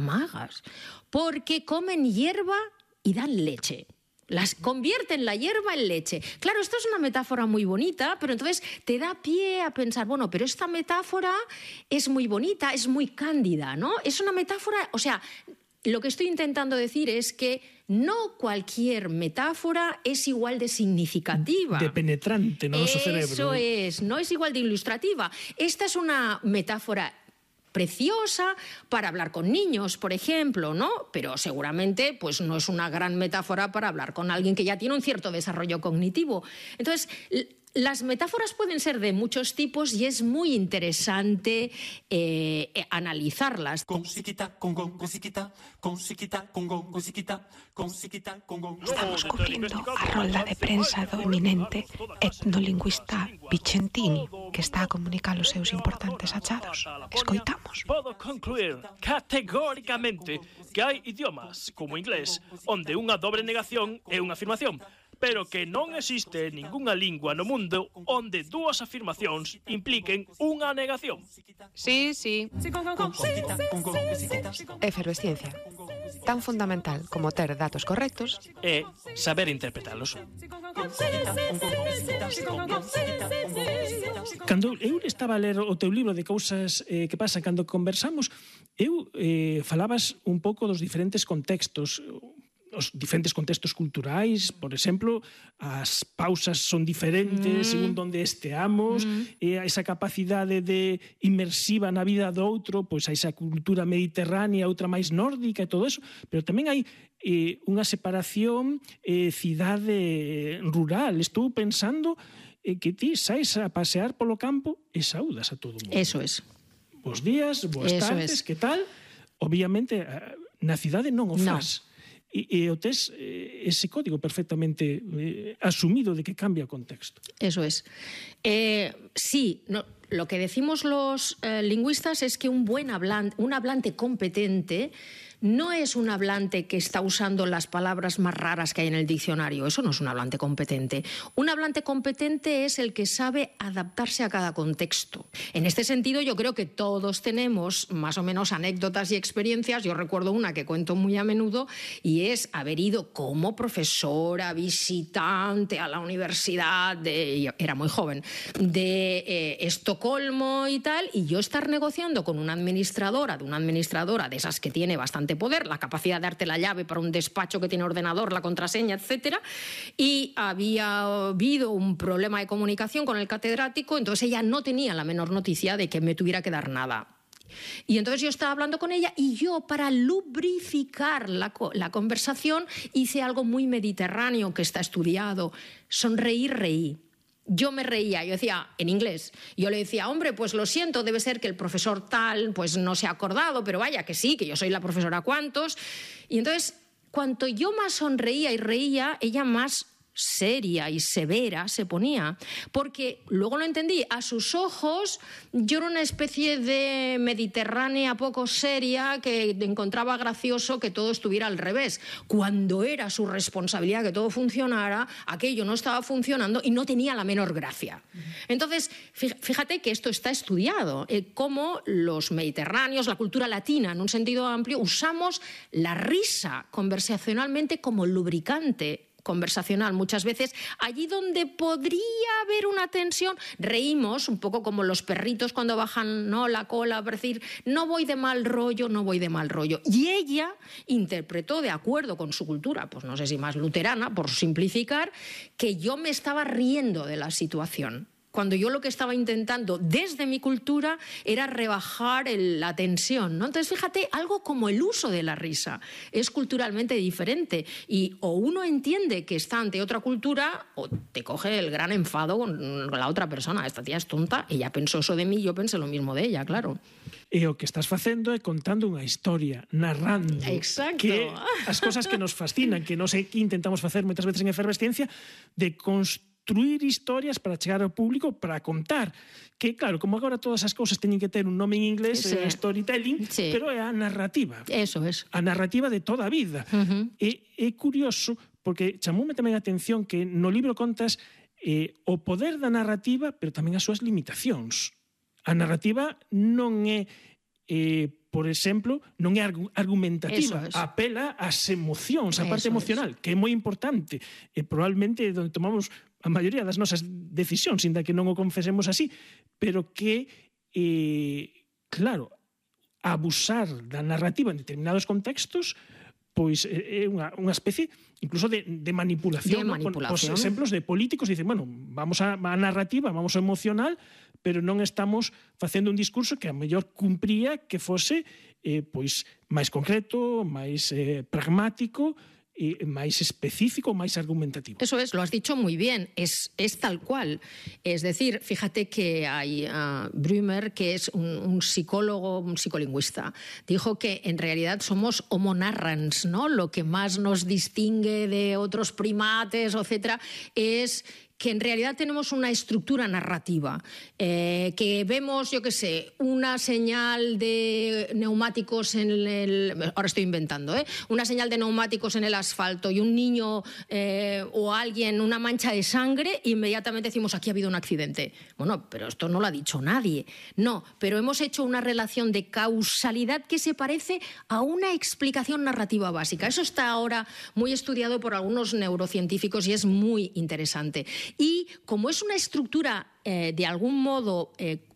porque comen hierba y dan leche. Las convierten la hierba en leche. Claro, esto es una metáfora muy bonita, pero entonces te da pie a pensar, bueno, pero esta metáfora es muy bonita, es muy cándida, ¿no? Es una metáfora, o sea, lo que estoy intentando decir es que no cualquier metáfora es igual de significativa. De penetrante no noso cerebro. Eso es, no es igual de ilustrativa. Esta es una metáfora preciosa para hablar con niños, por ejemplo, ¿no? Pero seguramente pues no es una gran metáfora para hablar con alguien que ya tiene un cierto desarrollo cognitivo. Entonces, las metáforas pueden ser de muchos tipos y es muy interesante analizarlas. Estamos cubrindo a rolda de prensa do eminente etnolingüista Vicentini, que está a comunicar os seus importantes achados. Escoitamos. Podo concluir categóricamente que hai idiomas, como o inglés, onde unha dobre negación é unha afirmación, pero que non existe ningunha lingua no mundo onde dúas afirmacións impliquen unha negación. Sí. Efervesciencia. tan fundamental como ter datos correctos é saber interpretalos. Cando eu estaba a ler o teu libro de cousas que pasan cando conversamos, eu falabas un pouco dos diferentes contextos, os diferentes contextos culturais, por exemplo, as pausas son diferentes segundo onde esteamos, e esa capacidade de inmersiva na vida do outro, pois a esa cultura mediterránea, outra máis nórdica e todo eso, pero tamén hai unha separación cidade rural. Estou pensando que ti saes a pasear polo campo e saúdas a todo o mundo. Eso es. Bos días, boas tardes, que tal? Obviamente, na cidade non o faz. E o tes ese código perfectamente asumido de que cambia o contexto. Eso es. Sí, no, lo que decimos los lingüistas es que un hablante competente no es un hablante que está usando las palabras más raras que hay en el diccionario. Eso no es un hablante competente. Un hablante competente es el que sabe adaptarse a cada contexto. En este sentido, yo creo que todos tenemos más o menos anécdotas y experiencias. Yo recuerdo una que cuento muy a menudo y es haber ido como profesora visitante a la universidad era muy joven, de Estocolmo y tal, y yo estar negociando con una administradora de esas que tiene bastante poder, la capacidad de darte la llave para un despacho que tiene ordenador, la contraseña, etcétera, y había habido un problema de comunicación con el catedrático, entonces ella no tenía la menor noticia de que me tuviera que dar nada. Y entonces yo estaba hablando con ella y yo, para lubrificar la conversación, hice algo muy mediterráneo que está estudiado. Reí. Yo me reía, yo decía, en inglés, yo le decía, hombre, pues lo siento, debe ser que el profesor tal pues no se ha acordado, pero vaya que sí, que yo soy la profesora cuantos. Y entonces, cuanto yo más sonreía y reía, ella más seria y severa se ponía, porque luego lo entendí, a sus ojos yo era una especie de mediterránea poco seria que encontraba gracioso que todo estuviera al revés, cuando era su responsabilidad que todo funcionara, aquello no estaba funcionando y no tenía la menor gracia. Entonces, fíjate que esto está estudiado, cómo los mediterráneos, la cultura latina en un sentido amplio, usamos la risa conversacionalmente como lubricante conversacional. Muchas veces allí donde podría haber una tensión, reímos un poco como los perritos cuando bajan la cola para decir no voy de mal rollo. Y ella interpretó, de acuerdo con su cultura, pues no sé si más luterana, por simplificar, que yo me estaba riendo de la situación, cuando yo lo que estaba intentando desde mi cultura era rebajar la tensión, ¿no? Entonces, fíjate, algo como el uso de la risa es culturalmente diferente y o uno entiende que está ante otra cultura o te coge el gran enfado con la otra persona. Esta tía es tonta, ella pensó eso de mí, yo pensé lo mismo de ella, claro. E o que estás facendo é contando unha historia, narrando. Exacto. Que as cosas que nos fascinan, que non sei que intentamos facer moitas veces en Efervesciencia, de construir historias para chegar ao público, para contar. Que, claro, como agora todas as cousas teñen que ter un nome en inglés, storytelling, pero é a narrativa. Eso es. A narrativa de toda a vida. É curioso, porque chamoume tamén a atención que no libro contas o poder da narrativa, pero tamén as súas limitacións. A narrativa non é, por exemplo, non é argumentativa, apela ás emocións, a parte emocional, que é moi importante, e probablemente onde tomamos a maioría das nosas decisións, ainda que non o confesemos así, pero que, claro, abusar da narrativa en determinados contextos pois é unha especie incluso de manipulación, os exemplos de políticos dicen, bueno, vamos a narrativa, vamos ao emocional, pero non estamos facendo un discurso que a mellor cumpría que fose pois máis concreto, máis pragmático, más específico, más argumentativo. Eso es, lo has dicho muy bien, es tal cual. Es decir, fíjate que hay Brümer, que es un psicólogo, un psicolingüista, dijo que en realidad somos homo narrans, ¿no? Lo que más nos distingue de otros primates, etcétera, es que en realidad tenemos una estructura narrativa, que vemos, yo qué sé, una señal de neumáticos en el... Ahora estoy inventando, una señal de neumáticos en el asfalto y un niño o alguien, una mancha de sangre, inmediatamente decimos, aquí ha habido un accidente. Bueno, pero esto no lo ha dicho nadie. No, pero hemos hecho una relación de causalidad que se parece a una explicación narrativa básica. Eso está ahora muy estudiado por algunos neurocientíficos y es muy interesante. Y como es una estructura de algún modo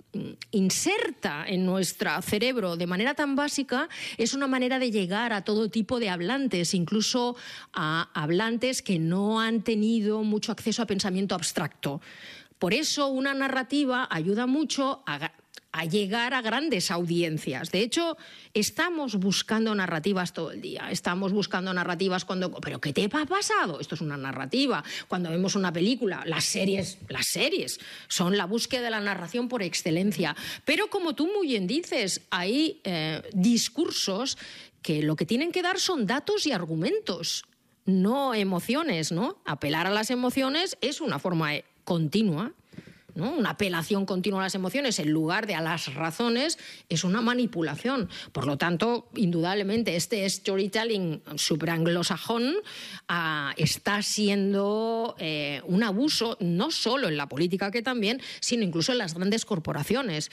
inserta en nuestro cerebro de manera tan básica, es una manera de llegar a todo tipo de hablantes, incluso a hablantes que no han tenido mucho acceso a pensamiento abstracto. Por eso una narrativa ayuda mucho a llegar a grandes audiencias. De hecho, estamos buscando narrativas todo el día. Estamos buscando narrativas cuando... ¿Pero qué te ha pasado? Esto es una narrativa. Cuando vemos una película, las series son la búsqueda de la narración por excelencia. Pero como tú muy bien dices, hay discursos que lo que tienen que dar son datos y argumentos, no emociones, ¿no? Apelar a las emociones es una forma continua, ¿no? Una apelación continua a las emociones en lugar de a las razones es una manipulación. Por lo tanto, indudablemente, este storytelling superanglosajón está siendo un abuso, no solo en la política que también, sino incluso en las grandes corporaciones.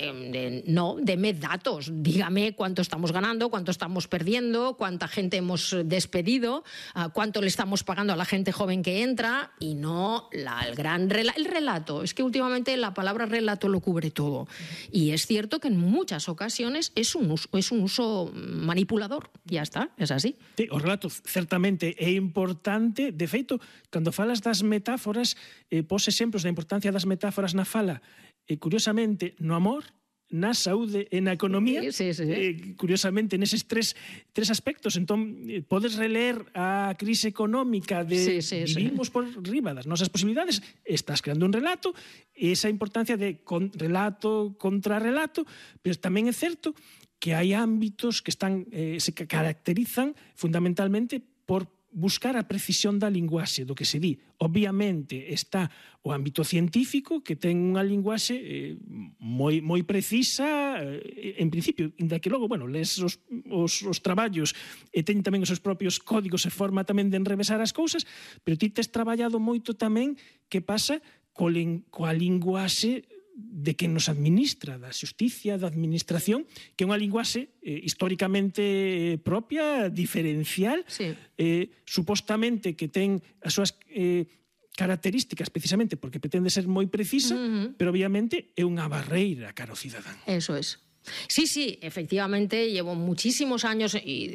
Deme datos, dígame cuánto estamos ganando, cuánto estamos perdiendo, cuánta gente hemos despedido, cuánto le estamos pagando a la gente joven que entra, y no el relato. Es que últimamente la palabra relato lo cubre todo. Y es cierto que en muchas ocasiones es un uso manipulador. Ya está, es así. Sí, o relato certamente é importante. De feito, cando falas das metáforas, pos exemplos da importancia das metáforas na fala, curiosamente, no amor, na saúde e na economía, curiosamente neses tres aspectos. Entón, podes releer a crise económica de vivimos por riba das nosas posibilidades, estás creando un relato, e esa importancia de relato contra relato, pero tamén é certo que hai ámbitos que se caracterizan fundamentalmente por buscar a precisión da linguaxe, do que se di. Obviamente está o ámbito científico, que ten unha linguaxe moi precisa, en principio, inda que logo, lees os traballos e teñen tamén os seus propios códigos e forma tamén de enrevesar as cousas, pero ti tes traballado moito tamén que pasa coa linguaxe de quen nos administra, da xusticia, da administración, que é unha linguaxe históricamente propia, diferencial, supostamente que ten as súas características precisamente porque pretende ser moi precisa, pero obviamente é unha barreira cara ao cidadán. Eso es. Sí, efectivamente, llevo muchísimos años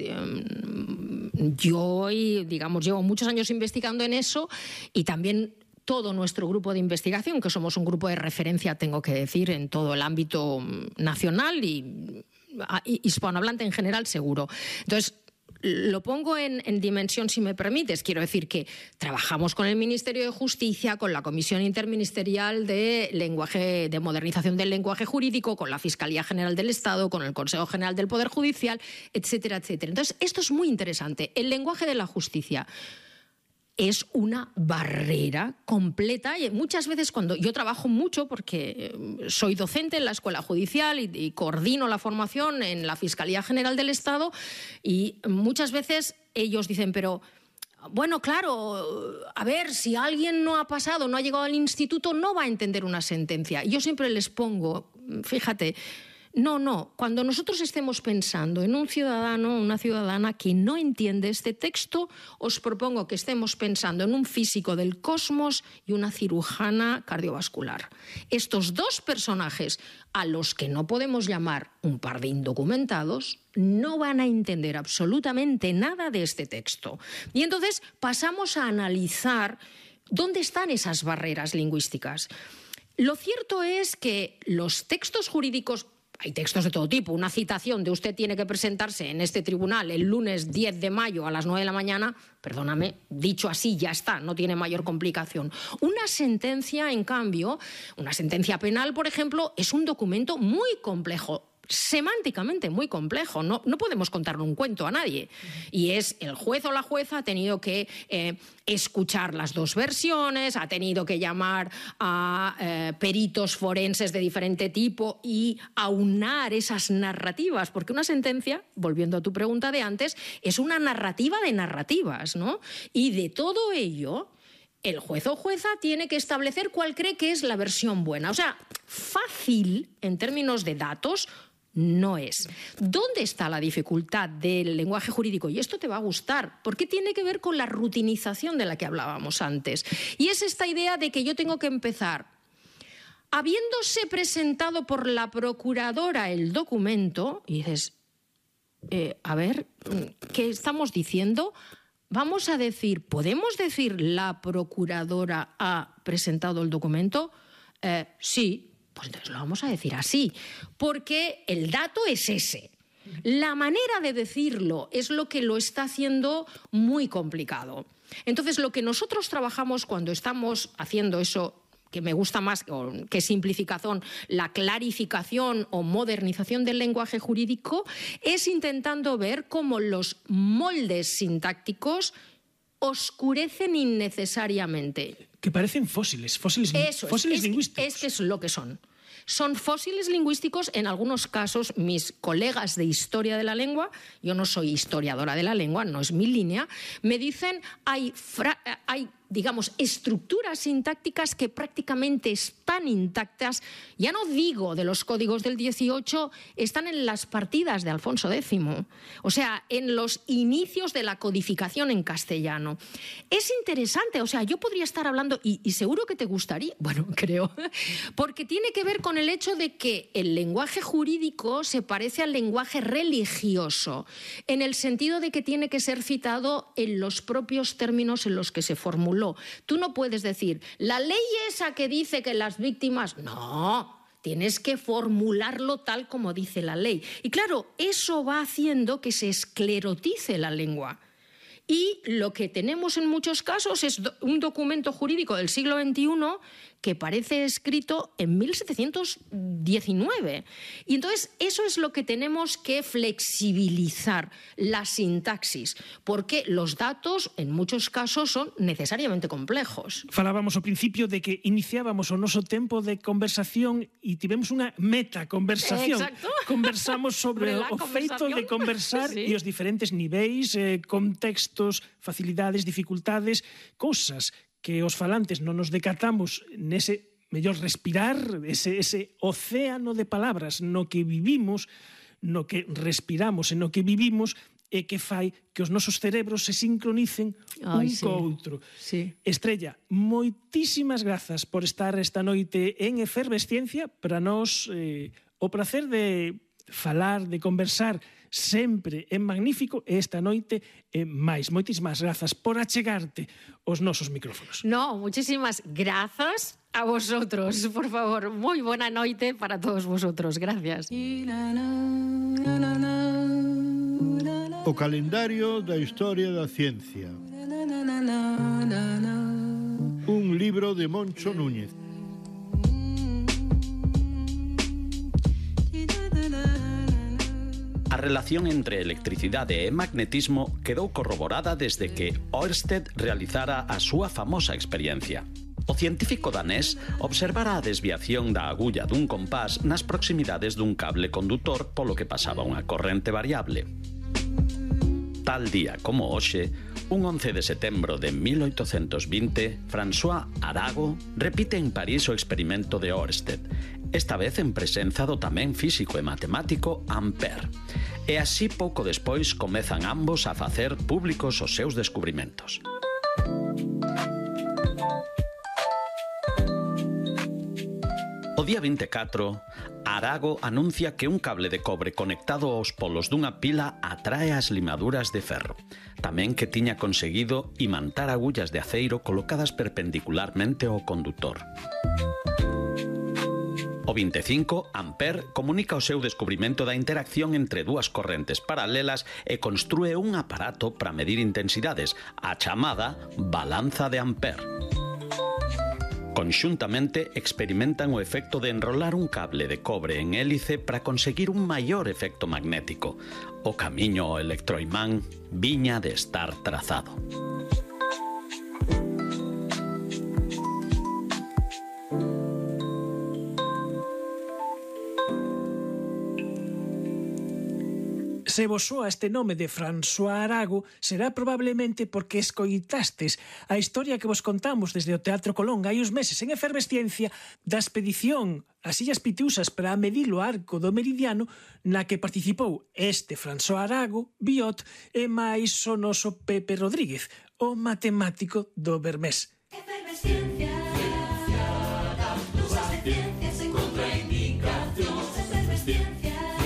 llevo muchos años investigando en eso, y también todo nuestro grupo de investigación, que somos un grupo de referencia, tengo que decir, en todo el ámbito nacional y hispanohablante en general, seguro. Entonces, lo pongo en dimensión, si me permites. Quiero decir que trabajamos con el Ministerio de Justicia, con la Comisión Interministerial de Modernización del Lenguaje Jurídico, con la Fiscalía General del Estado, con el Consejo General del Poder Judicial, etcétera, etcétera. Entonces, esto es muy interesante. El lenguaje de la justicia es una barrera completa, y muchas veces cuando yo trabajo mucho, porque soy docente en la Escuela Judicial y coordino la formación en la Fiscalía General del Estado, y muchas veces ellos dicen, pero bueno, claro, a ver, si alguien no ha pasado, no ha llegado al instituto, no va a entender una sentencia. Y yo siempre les pongo, fíjate, no, cuando nosotros estemos pensando en un ciudadano o una ciudadana que no entiende este texto, os propongo que estemos pensando en un físico del cosmos y una cirujana cardiovascular. Estos dos personajes, a los que no podemos llamar un par de indocumentados, no van a entender absolutamente nada de este texto. Y entonces pasamos a analizar dónde están esas barreras lingüísticas. Lo cierto es que los textos jurídicos, hay textos de todo tipo. Una citación de usted tiene que presentarse en este tribunal el lunes 10 de mayo a las 9 de la mañana, perdóname, dicho así ya está, no tiene mayor complicación. Una sentencia, en cambio, una sentencia penal, por ejemplo, es un documento muy complejo. semánticamente muy complejo. No podemos contarle un cuento a nadie. Y es el juez o la jueza ha tenido que escuchar las dos versiones, ha tenido que llamar a peritos forenses de diferente tipo y aunar esas narrativas, porque una sentencia, volviendo a tu pregunta de antes, es una narrativa de narrativas, ¿no? Y de todo ello, el juez o jueza tiene que establecer cuál cree que es la versión buena. O sea, fácil en términos de datos no es. ¿Dónde está la dificultad del lenguaje jurídico? Y esto te va a gustar, porque tiene que ver con la rutinización de la que hablábamos antes. Y es esta idea de que yo tengo que empezar, habiéndose presentado por la procuradora el documento, y dices, a ver, ¿qué estamos diciendo? Vamos a decir, ¿podemos decir la procuradora ha presentado el documento? Sí. Pues entonces lo vamos a decir así, porque el dato es ese. La manera de decirlo es lo que lo está haciendo muy complicado. Entonces, lo que nosotros trabajamos cuando estamos haciendo eso, que me gusta más que simplificación, la clarificación o modernización del lenguaje jurídico, es intentando ver cómo los moldes sintácticos oscurecen innecesariamente. Que parecen fósiles lingüísticos. Es que es lo que son. Son fósiles lingüísticos, en algunos casos mis colegas de historia de la lengua, yo no soy historiadora de la lengua, no es mi línea, me dicen hay digamos, estructuras sintácticas que prácticamente están intactas, ya no digo de los códigos del 18, están en las partidas de Alfonso X, o sea, en los inicios de la codificación en castellano. Es interesante, o sea, yo podría estar hablando, y seguro que te gustaría, bueno, creo, porque tiene que ver con el hecho de que el lenguaje jurídico se parece al lenguaje religioso, en el sentido de que tiene que ser citado en los propios términos en los que se formuló. Tú no puedes decir, la ley esa que dice que las víctimas... No, tienes que formularlo tal como dice la ley. Y claro, eso va haciendo que se esclerotice la lengua. Y lo que tenemos en muchos casos es un documento jurídico del siglo XXI que parece escrito en 1719. Y entonces eso es lo que tenemos que flexibilizar, la sintaxis, porque los datos en muchos casos son necesariamente complejos. Falábamos ao principio de que iniciábamos o noso tempo de conversación e tivemos unha metaconversación. Exacto. Conversamos sobre o feito de conversar sí. E os diferentes niveis, contextos, facilidades, dificultades, cousas que os falantes non nos decatamos nese mellor respirar, ese océano de palabras no que vivimos, no que respiramos e no que vivimos, e que fai que os nosos cerebros se sincronicen co outro. Sí. Estrella, moitísimas grazas por estar esta noite en Efervesciencia. Para nós o placer de falar, de conversar sempre é magnífico, e esta noite é máis. Moitísimas grazas por achegarte aos nosos micrófonos. No, muchísimas grazas a vosotros, por favor. Moi buena noite para todos vosotros. Gracias. O calendario da historia da ciencia. Un libro de Moncho Núñez. A relación entre electricidade e magnetismo quedou corroborada desde que Ørsted realizara a súa famosa experiencia. O científico danés observara a desviación da agulla dun compás nas proximidades dun cable condutor polo que pasaba unha corrente variable. Tal día como hoxe, un 11 de setembro de 1820, François Arago repite en París o experimento de Ørsted, esta vez en presenza do tamén físico e matemático Ampère. E así pouco despois comezan ambos a facer públicos os seus descubrimentos. O día 24, Arago anuncia que un cable de cobre conectado aos polos dunha pila atrae as limaduras de ferro. Tamén que tiña conseguido imantar agullas de aceiro colocadas perpendicularmente ao condutor. O 25, Ampère comunica o seu descubrimento da interacción entre dúas correntes paralelas e construe un aparato para medir intensidades, a chamada balanza de Ampère. Conxuntamente experimentan o efecto de enrolar un cable de cobre en hélice para conseguir un maior efecto magnético. O camiño ao electroimán viña de estar trazado. Se vos soa este nome de François Arago, será probablemente porque escoitastes a historia que vos contamos desde o Teatro Colón hai uns meses en Efervesciencia da expedición ás Illas Pitiusas para medir o arco do meridiano, na que participou este François Arago, Biot, e máis o noso Pepe Rodríguez, o matemático do Bermés. Efervesciencia, dúas de ciencias en contraindicacións. Efervesciencia,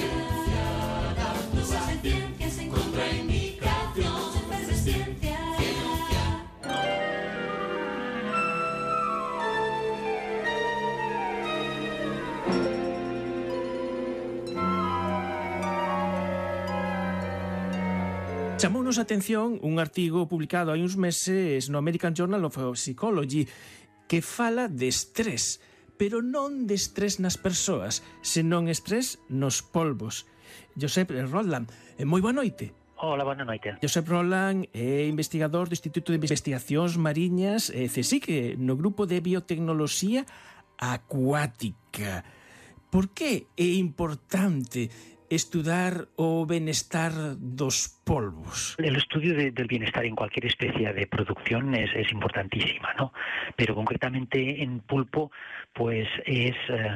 chamounos a atención un artigo publicado hai uns meses no American Journal of Psychology que fala de estrés, pero non de estrés nas persoas, senón estrés nos polvos. Josep Roldán, moi boa noite. Hola, boa noite. Josep Roldán é investigador do Instituto de Investigacións Mariñas CSIC, no grupo de biotecnoloxía acuática. Por que é importante estudar o benestar dos polvos? El estudio del bienestar en cualquier especie de producción es importantísima, ¿no? Pero concretamente en pulpo, pues es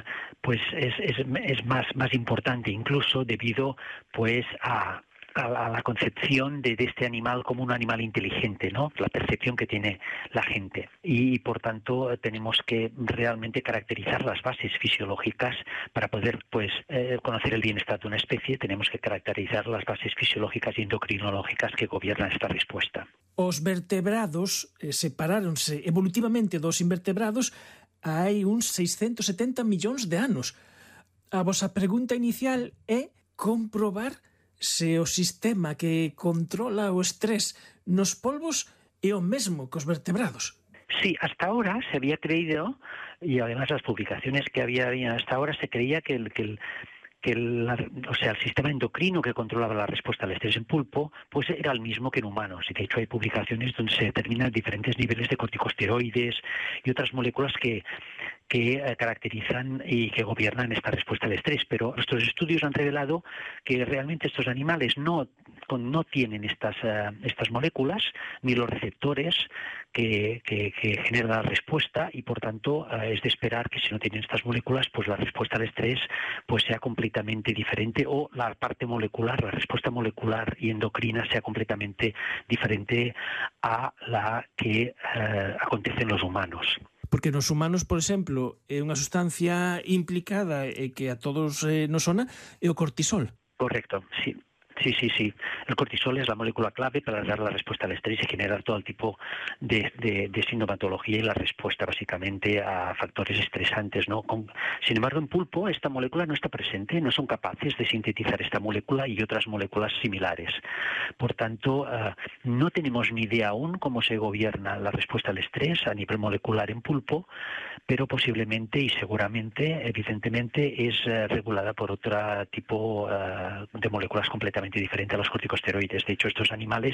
más importante, incluso debido pues a la concepción de este animal como un animal inteligente, ¿no? La percepción que tiene la gente. Y por tanto tenemos que realmente caracterizar las bases fisiológicas para poder conocer el bienestar de una especie. Tenemos que caracterizar las bases fisiológicas y endocrinológicas que gobiernan esta respuesta. Os vertebrados separáronse evolutivamente dos invertebrados hai uns 670 millóns de anos. A vosa pregunta inicial é comprobar se o sistema que controla o estrés nos polvos é o mesmo que os vertebrados. Sí, hasta ahora se había creído, y además las publicaciones que había hasta ahora, se creía que el sistema endocrino que controlaba la respuesta al estrés en pulpo pues era el mismo que en humanos. Y de hecho hay publicaciones donde se determinan diferentes niveles de corticosteroides y otras moléculas que caracterizan y que gobiernan esta respuesta al estrés. Pero nuestros estudios han revelado que realmente estos animales no tienen estas moléculas ni los receptores que generan la respuesta, y por tanto es de esperar que si no tienen estas moléculas, pues la respuesta al estrés pues sea completamente diferente, o la parte molecular, la respuesta molecular y endocrina sea completamente diferente a la que acontece en los humanos. Porque nos humanos, por exemplo, é unha sustancia implicada e que a todos nos sona, é o cortisol. Correcto, sí. Sí. El cortisol es la molécula clave para dar la respuesta al estrés y generar todo el tipo de sintomatología y la respuesta básicamente a factores estresantes, ¿no? Sin embargo, en pulpo esta molécula no está presente, no son capaces de sintetizar esta molécula y otras moléculas similares. Por tanto, no tenemos ni idea aún cómo se gobierna la respuesta al estrés a nivel molecular en pulpo, pero posiblemente y seguramente, evidentemente, es regulada por otro tipo de moléculas completamente diferente a los corticosteroides. De hecho, estos animales,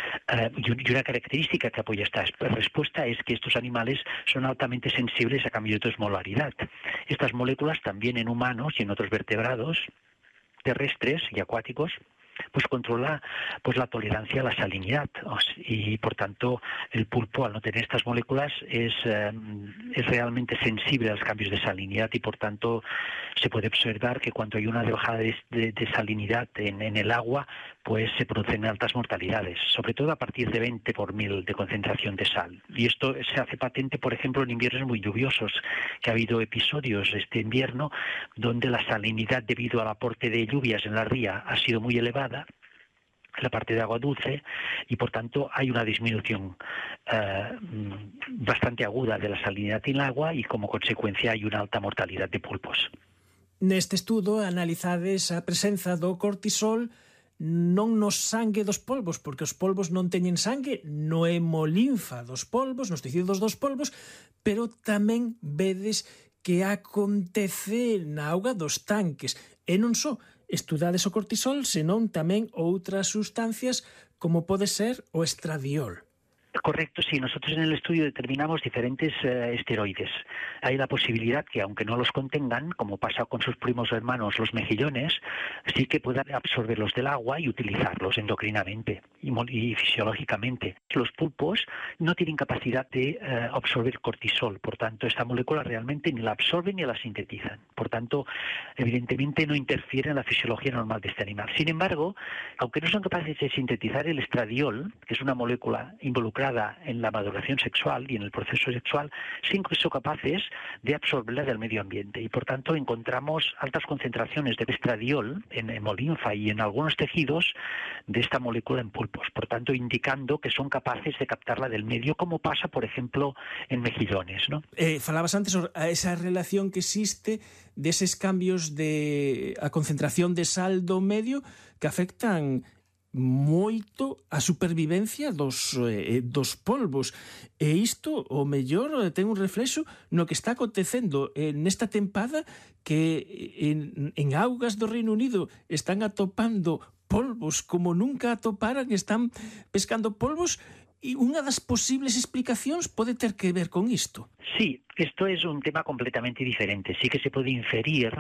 y una característica que apoya esta respuesta es que estos animales son altamente sensibles a cambios de osmolaridad. Estas moléculas también en humanos y en otros vertebrados terrestres y acuáticos pues controla pues la tolerancia a la salinidad, y por tanto el pulpo, al no tener estas moléculas, es realmente sensible a los cambios de salinidad, y por tanto se puede observar que cuando hay una bajada de salinidad en el agua, pues se producen altas mortalidades, sobre todo a partir de 20 por 1000 de concentración de sal. Y esto se hace patente, por ejemplo, en inviernos muy lluviosos, que ha habido episodios este invierno donde la salinidad, debido al aporte de lluvias en la ría, ha sido muy elevada, la parte de agua dulce, y por tanto hay una disminución bastante aguda de la salinidad en el agua, y como consecuencia hay una alta mortalidad de pulpos. Neste estudo analizades a presenza do cortisol non no sangue dos polvos, porque os polvos non teñen sangue no hemolinfa dos polvos, nos tecidos dos polvos, pero tamén vedes que acontece na auga dos tanques. E non só estudades o cortisol, senón tamén outras sustancias como pode ser o estradiol. Correcto, sí. Nosotros en el estudio determinamos diferentes esteroides. Hay la posibilidad que, aunque no los contengan, como pasa con sus primos hermanos los mejillones, sí que puedan absorberlos del agua y utilizarlos endocrinamente y fisiológicamente. Los pulpos no tienen capacidad de absorber cortisol, por tanto, esta molécula realmente ni la absorben ni la sintetizan. Por tanto, evidentemente no interfiere en la fisiología normal de este animal. Sin embargo, aunque no son capaces de sintetizar el estradiol, que es una molécula involucrada en la maduración sexual y en el proceso sexual, sí que son capaces de absorberla del medio ambiente. Y por tanto encontramos altas concentraciones de estradiol en hemolinfa y en algunos tejidos de esta molécula en pulpos. Por tanto, indicando que son capaces de captarla del medio, como pasa, por ejemplo, en mejillones, ¿no? Falabas antes a esa relación que existe deses cambios de a concentración de sal do medio que afectan moito a supervivencia dos polvos, e isto o mellor ten un reflexo no que está acontecendo nesta tempada, que en augas do Reino Unido están atopando polvos como nunca atoparan, están pescando polvos, e unha das posibles explicacións pode ter que ver con isto. Sí, esto es un tema completamente diferente. Sí que se puede inferir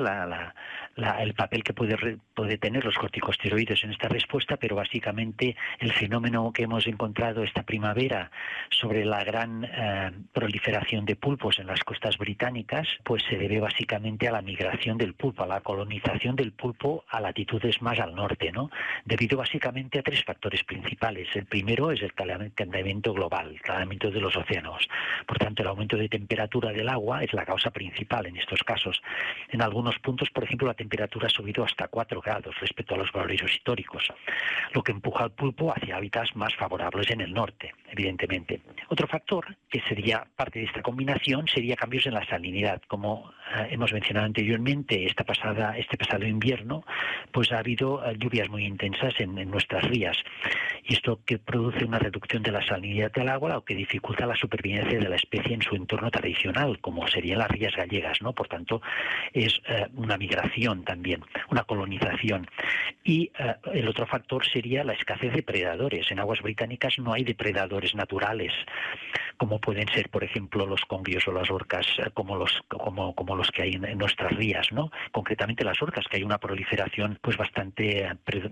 el papel que puede tener los corticosteroides en esta respuesta, pero básicamente el fenómeno que hemos encontrado esta primavera sobre la gran proliferación de pulpos en las costas británicas, pues se debe básicamente a la migración del pulpo, a la colonización del pulpo a latitudes más al norte, ¿no? Debido básicamente a tres factores principales. El primero es el calentamiento global, el calentamiento de los océanos. Por tanto, el aumento de temperatura del agua es la causa principal en estos casos. En algunos puntos, por ejemplo, la temperatura ha subido hasta 4 grados respecto a los valores históricos, lo que empuja al pulpo hacia hábitats más favorables en el norte, evidentemente. Otro factor, que sería parte de esta combinación, sería cambios en la salinidad. Como hemos mencionado anteriormente, este pasado invierno, pues ha habido lluvias muy intensas en nuestras rías. Y esto que produce una reducción de la salinidad del agua, lo que dificulta la supervivencia de la especie en su entorno tradicional, como serían las rías gallegas, ¿no? Por tanto, es una migración también, una colonización. Y el otro factor sería la escasez de predadores. En aguas británicas no hay depredadores naturales, como pueden ser, por ejemplo, los congrios o las orcas, como los que hay en nuestras rías, ¿no? Concretamente las orcas, que hay una proliferación pues bastante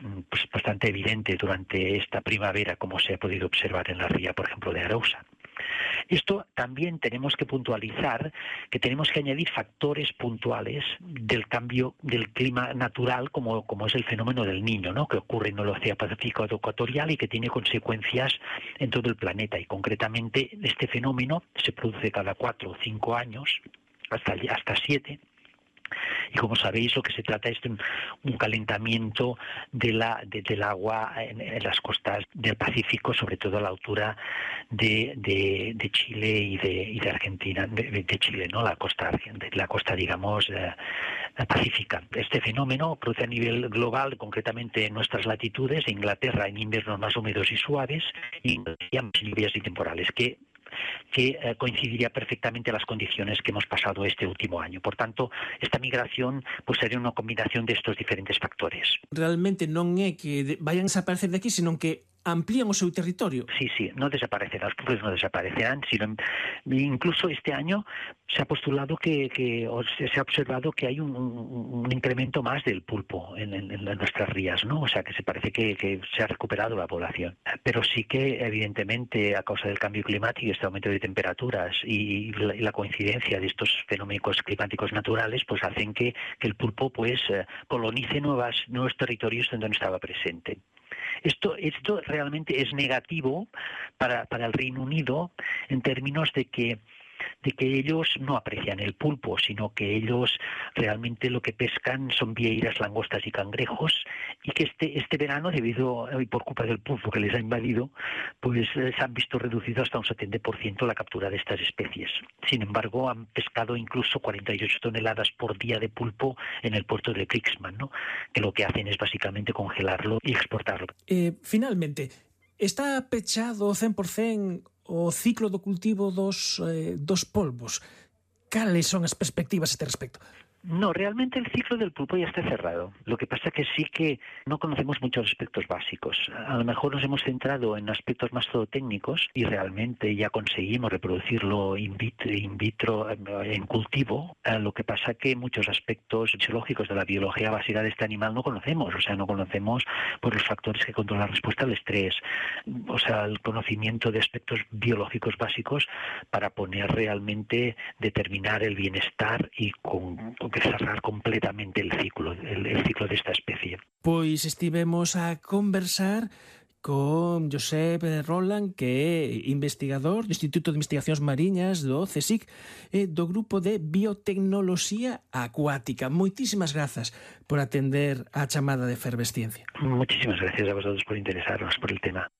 evidente durante esta primavera, como se ha podido observar en la ría, por ejemplo, de Arousa. Esto también tenemos que puntualizar, que tenemos que añadir factores puntuales del cambio del clima natural, como es el fenómeno del Niño, ¿no? Que ocurre en el Océano Pacífico ecuatorial y que tiene consecuencias en todo el planeta. Y concretamente este fenómeno se produce cada 4 o 5 años, hasta 7. Y como sabéis, lo que se trata es de un calentamiento del agua en las costas del Pacífico, sobre todo a la altura de Chile y de Argentina, de Chile, ¿no? La costa digamos pacífica. Este fenómeno produce a nivel global, concretamente en nuestras latitudes, Inglaterra en inviernos más húmedos y suaves, y más lluvias y temporales, que coincidiría perfectamente a las condiciones que hemos pasado este último año. Por tanto, esta migración pues sería una combinación de estos diferentes factores. Realmente non é que vayan a desaparecer de aquí, sino que amplían o seu territorio. Sí, no desaparecerán, los pulpos no desaparecerán, sino incluso este año se ha postulado se ha observado que hay un incremento más del pulpo en nuestras rías, ¿no? O sea, que se parece que se ha recuperado la población. Pero sí que, evidentemente, a causa del cambio climático y este aumento de temperaturas y la coincidencia de estos fenómenos climáticos naturales, pues hacen que el pulpo pues colonice nuevos territorios donde no estaba presente. Esto realmente es negativo para el Reino Unido en términos de que de que ellos no aprecian el pulpo, sino que ellos realmente lo que pescan son vieiras, langostas y cangrejos, y que este verano, debido y por culpa del pulpo que les ha invadido, pues se han visto reducido hasta un 70% la captura de estas especies. Sin embargo, han pescado incluso 48 toneladas por día de pulpo en el puerto de Kriegsmann, ¿no? Que lo que hacen es básicamente congelarlo y exportarlo. Finalmente, está pechado 100% o ciclo do cultivo dos polvos. Cales son as perspectivas a este respecto? No, realmente el ciclo del pulpo ya está cerrado. Lo que pasa que sí que no conocemos muchos aspectos básicos. A lo mejor nos hemos centrado en aspectos más zootécnicos y realmente ya conseguimos reproducirlo in vitro en cultivo. Lo que pasa que muchos aspectos fisiológicos de la biología básica de este animal no conocemos. O sea, no conocemos por los factores que controlan la respuesta al estrés. O sea, el conocimiento de aspectos biológicos básicos para poner realmente, determinar el bienestar y con que cerrar completamente el ciclo de esta especie. Pois estivemos a conversar con Josep Roland, que é investigador do Instituto de Investigacións Mariñas do CSIC e do Grupo de Biotecnoloxía Acuática. Moitísimas grazas por atender a chamada de Efervesciencia. Muchísimas gracias a vosotros por interesarnos por el tema.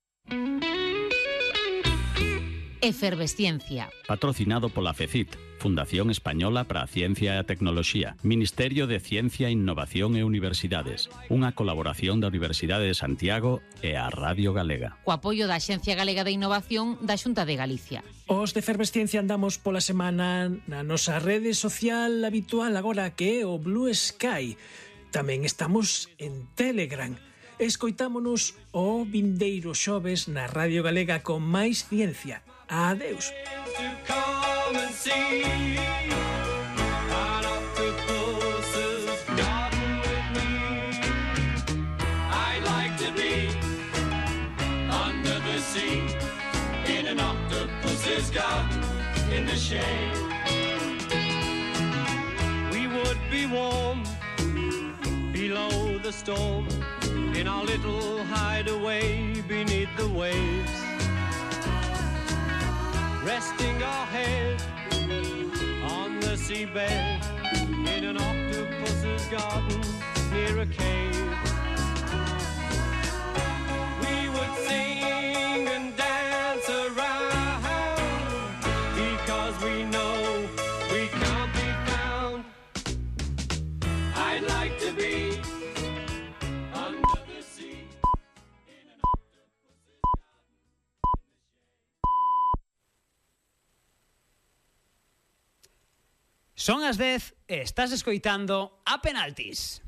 Efervesciencia. Patrocinado pola FECIT, Fundación Española para a Ciencia e a Tecnoloxía, Ministerio de Ciencia, Innovación e Universidades, unha colaboración da Universidade de Santiago e a Radio Galega. Co apoio da Axencia Galega de Innovación da Xunta de Galicia. Os de Efervesciencia andamos pola semana na nosa rede social habitual agora que é o Blue Sky. Tamén estamos en Telegram. Escoitámonos o vindeiro xoves na Radio Galega con máis ciencia. Adeus. We would be warm below the storm in our little hideaway beneath the waves, resting our head on the seabed in an octopus's garden near a cave. We would sing and dance around because we know we can't be found. I'd like to be under the sea in an octopus's garden. Son as 10 e estás escoitando A Penaltis.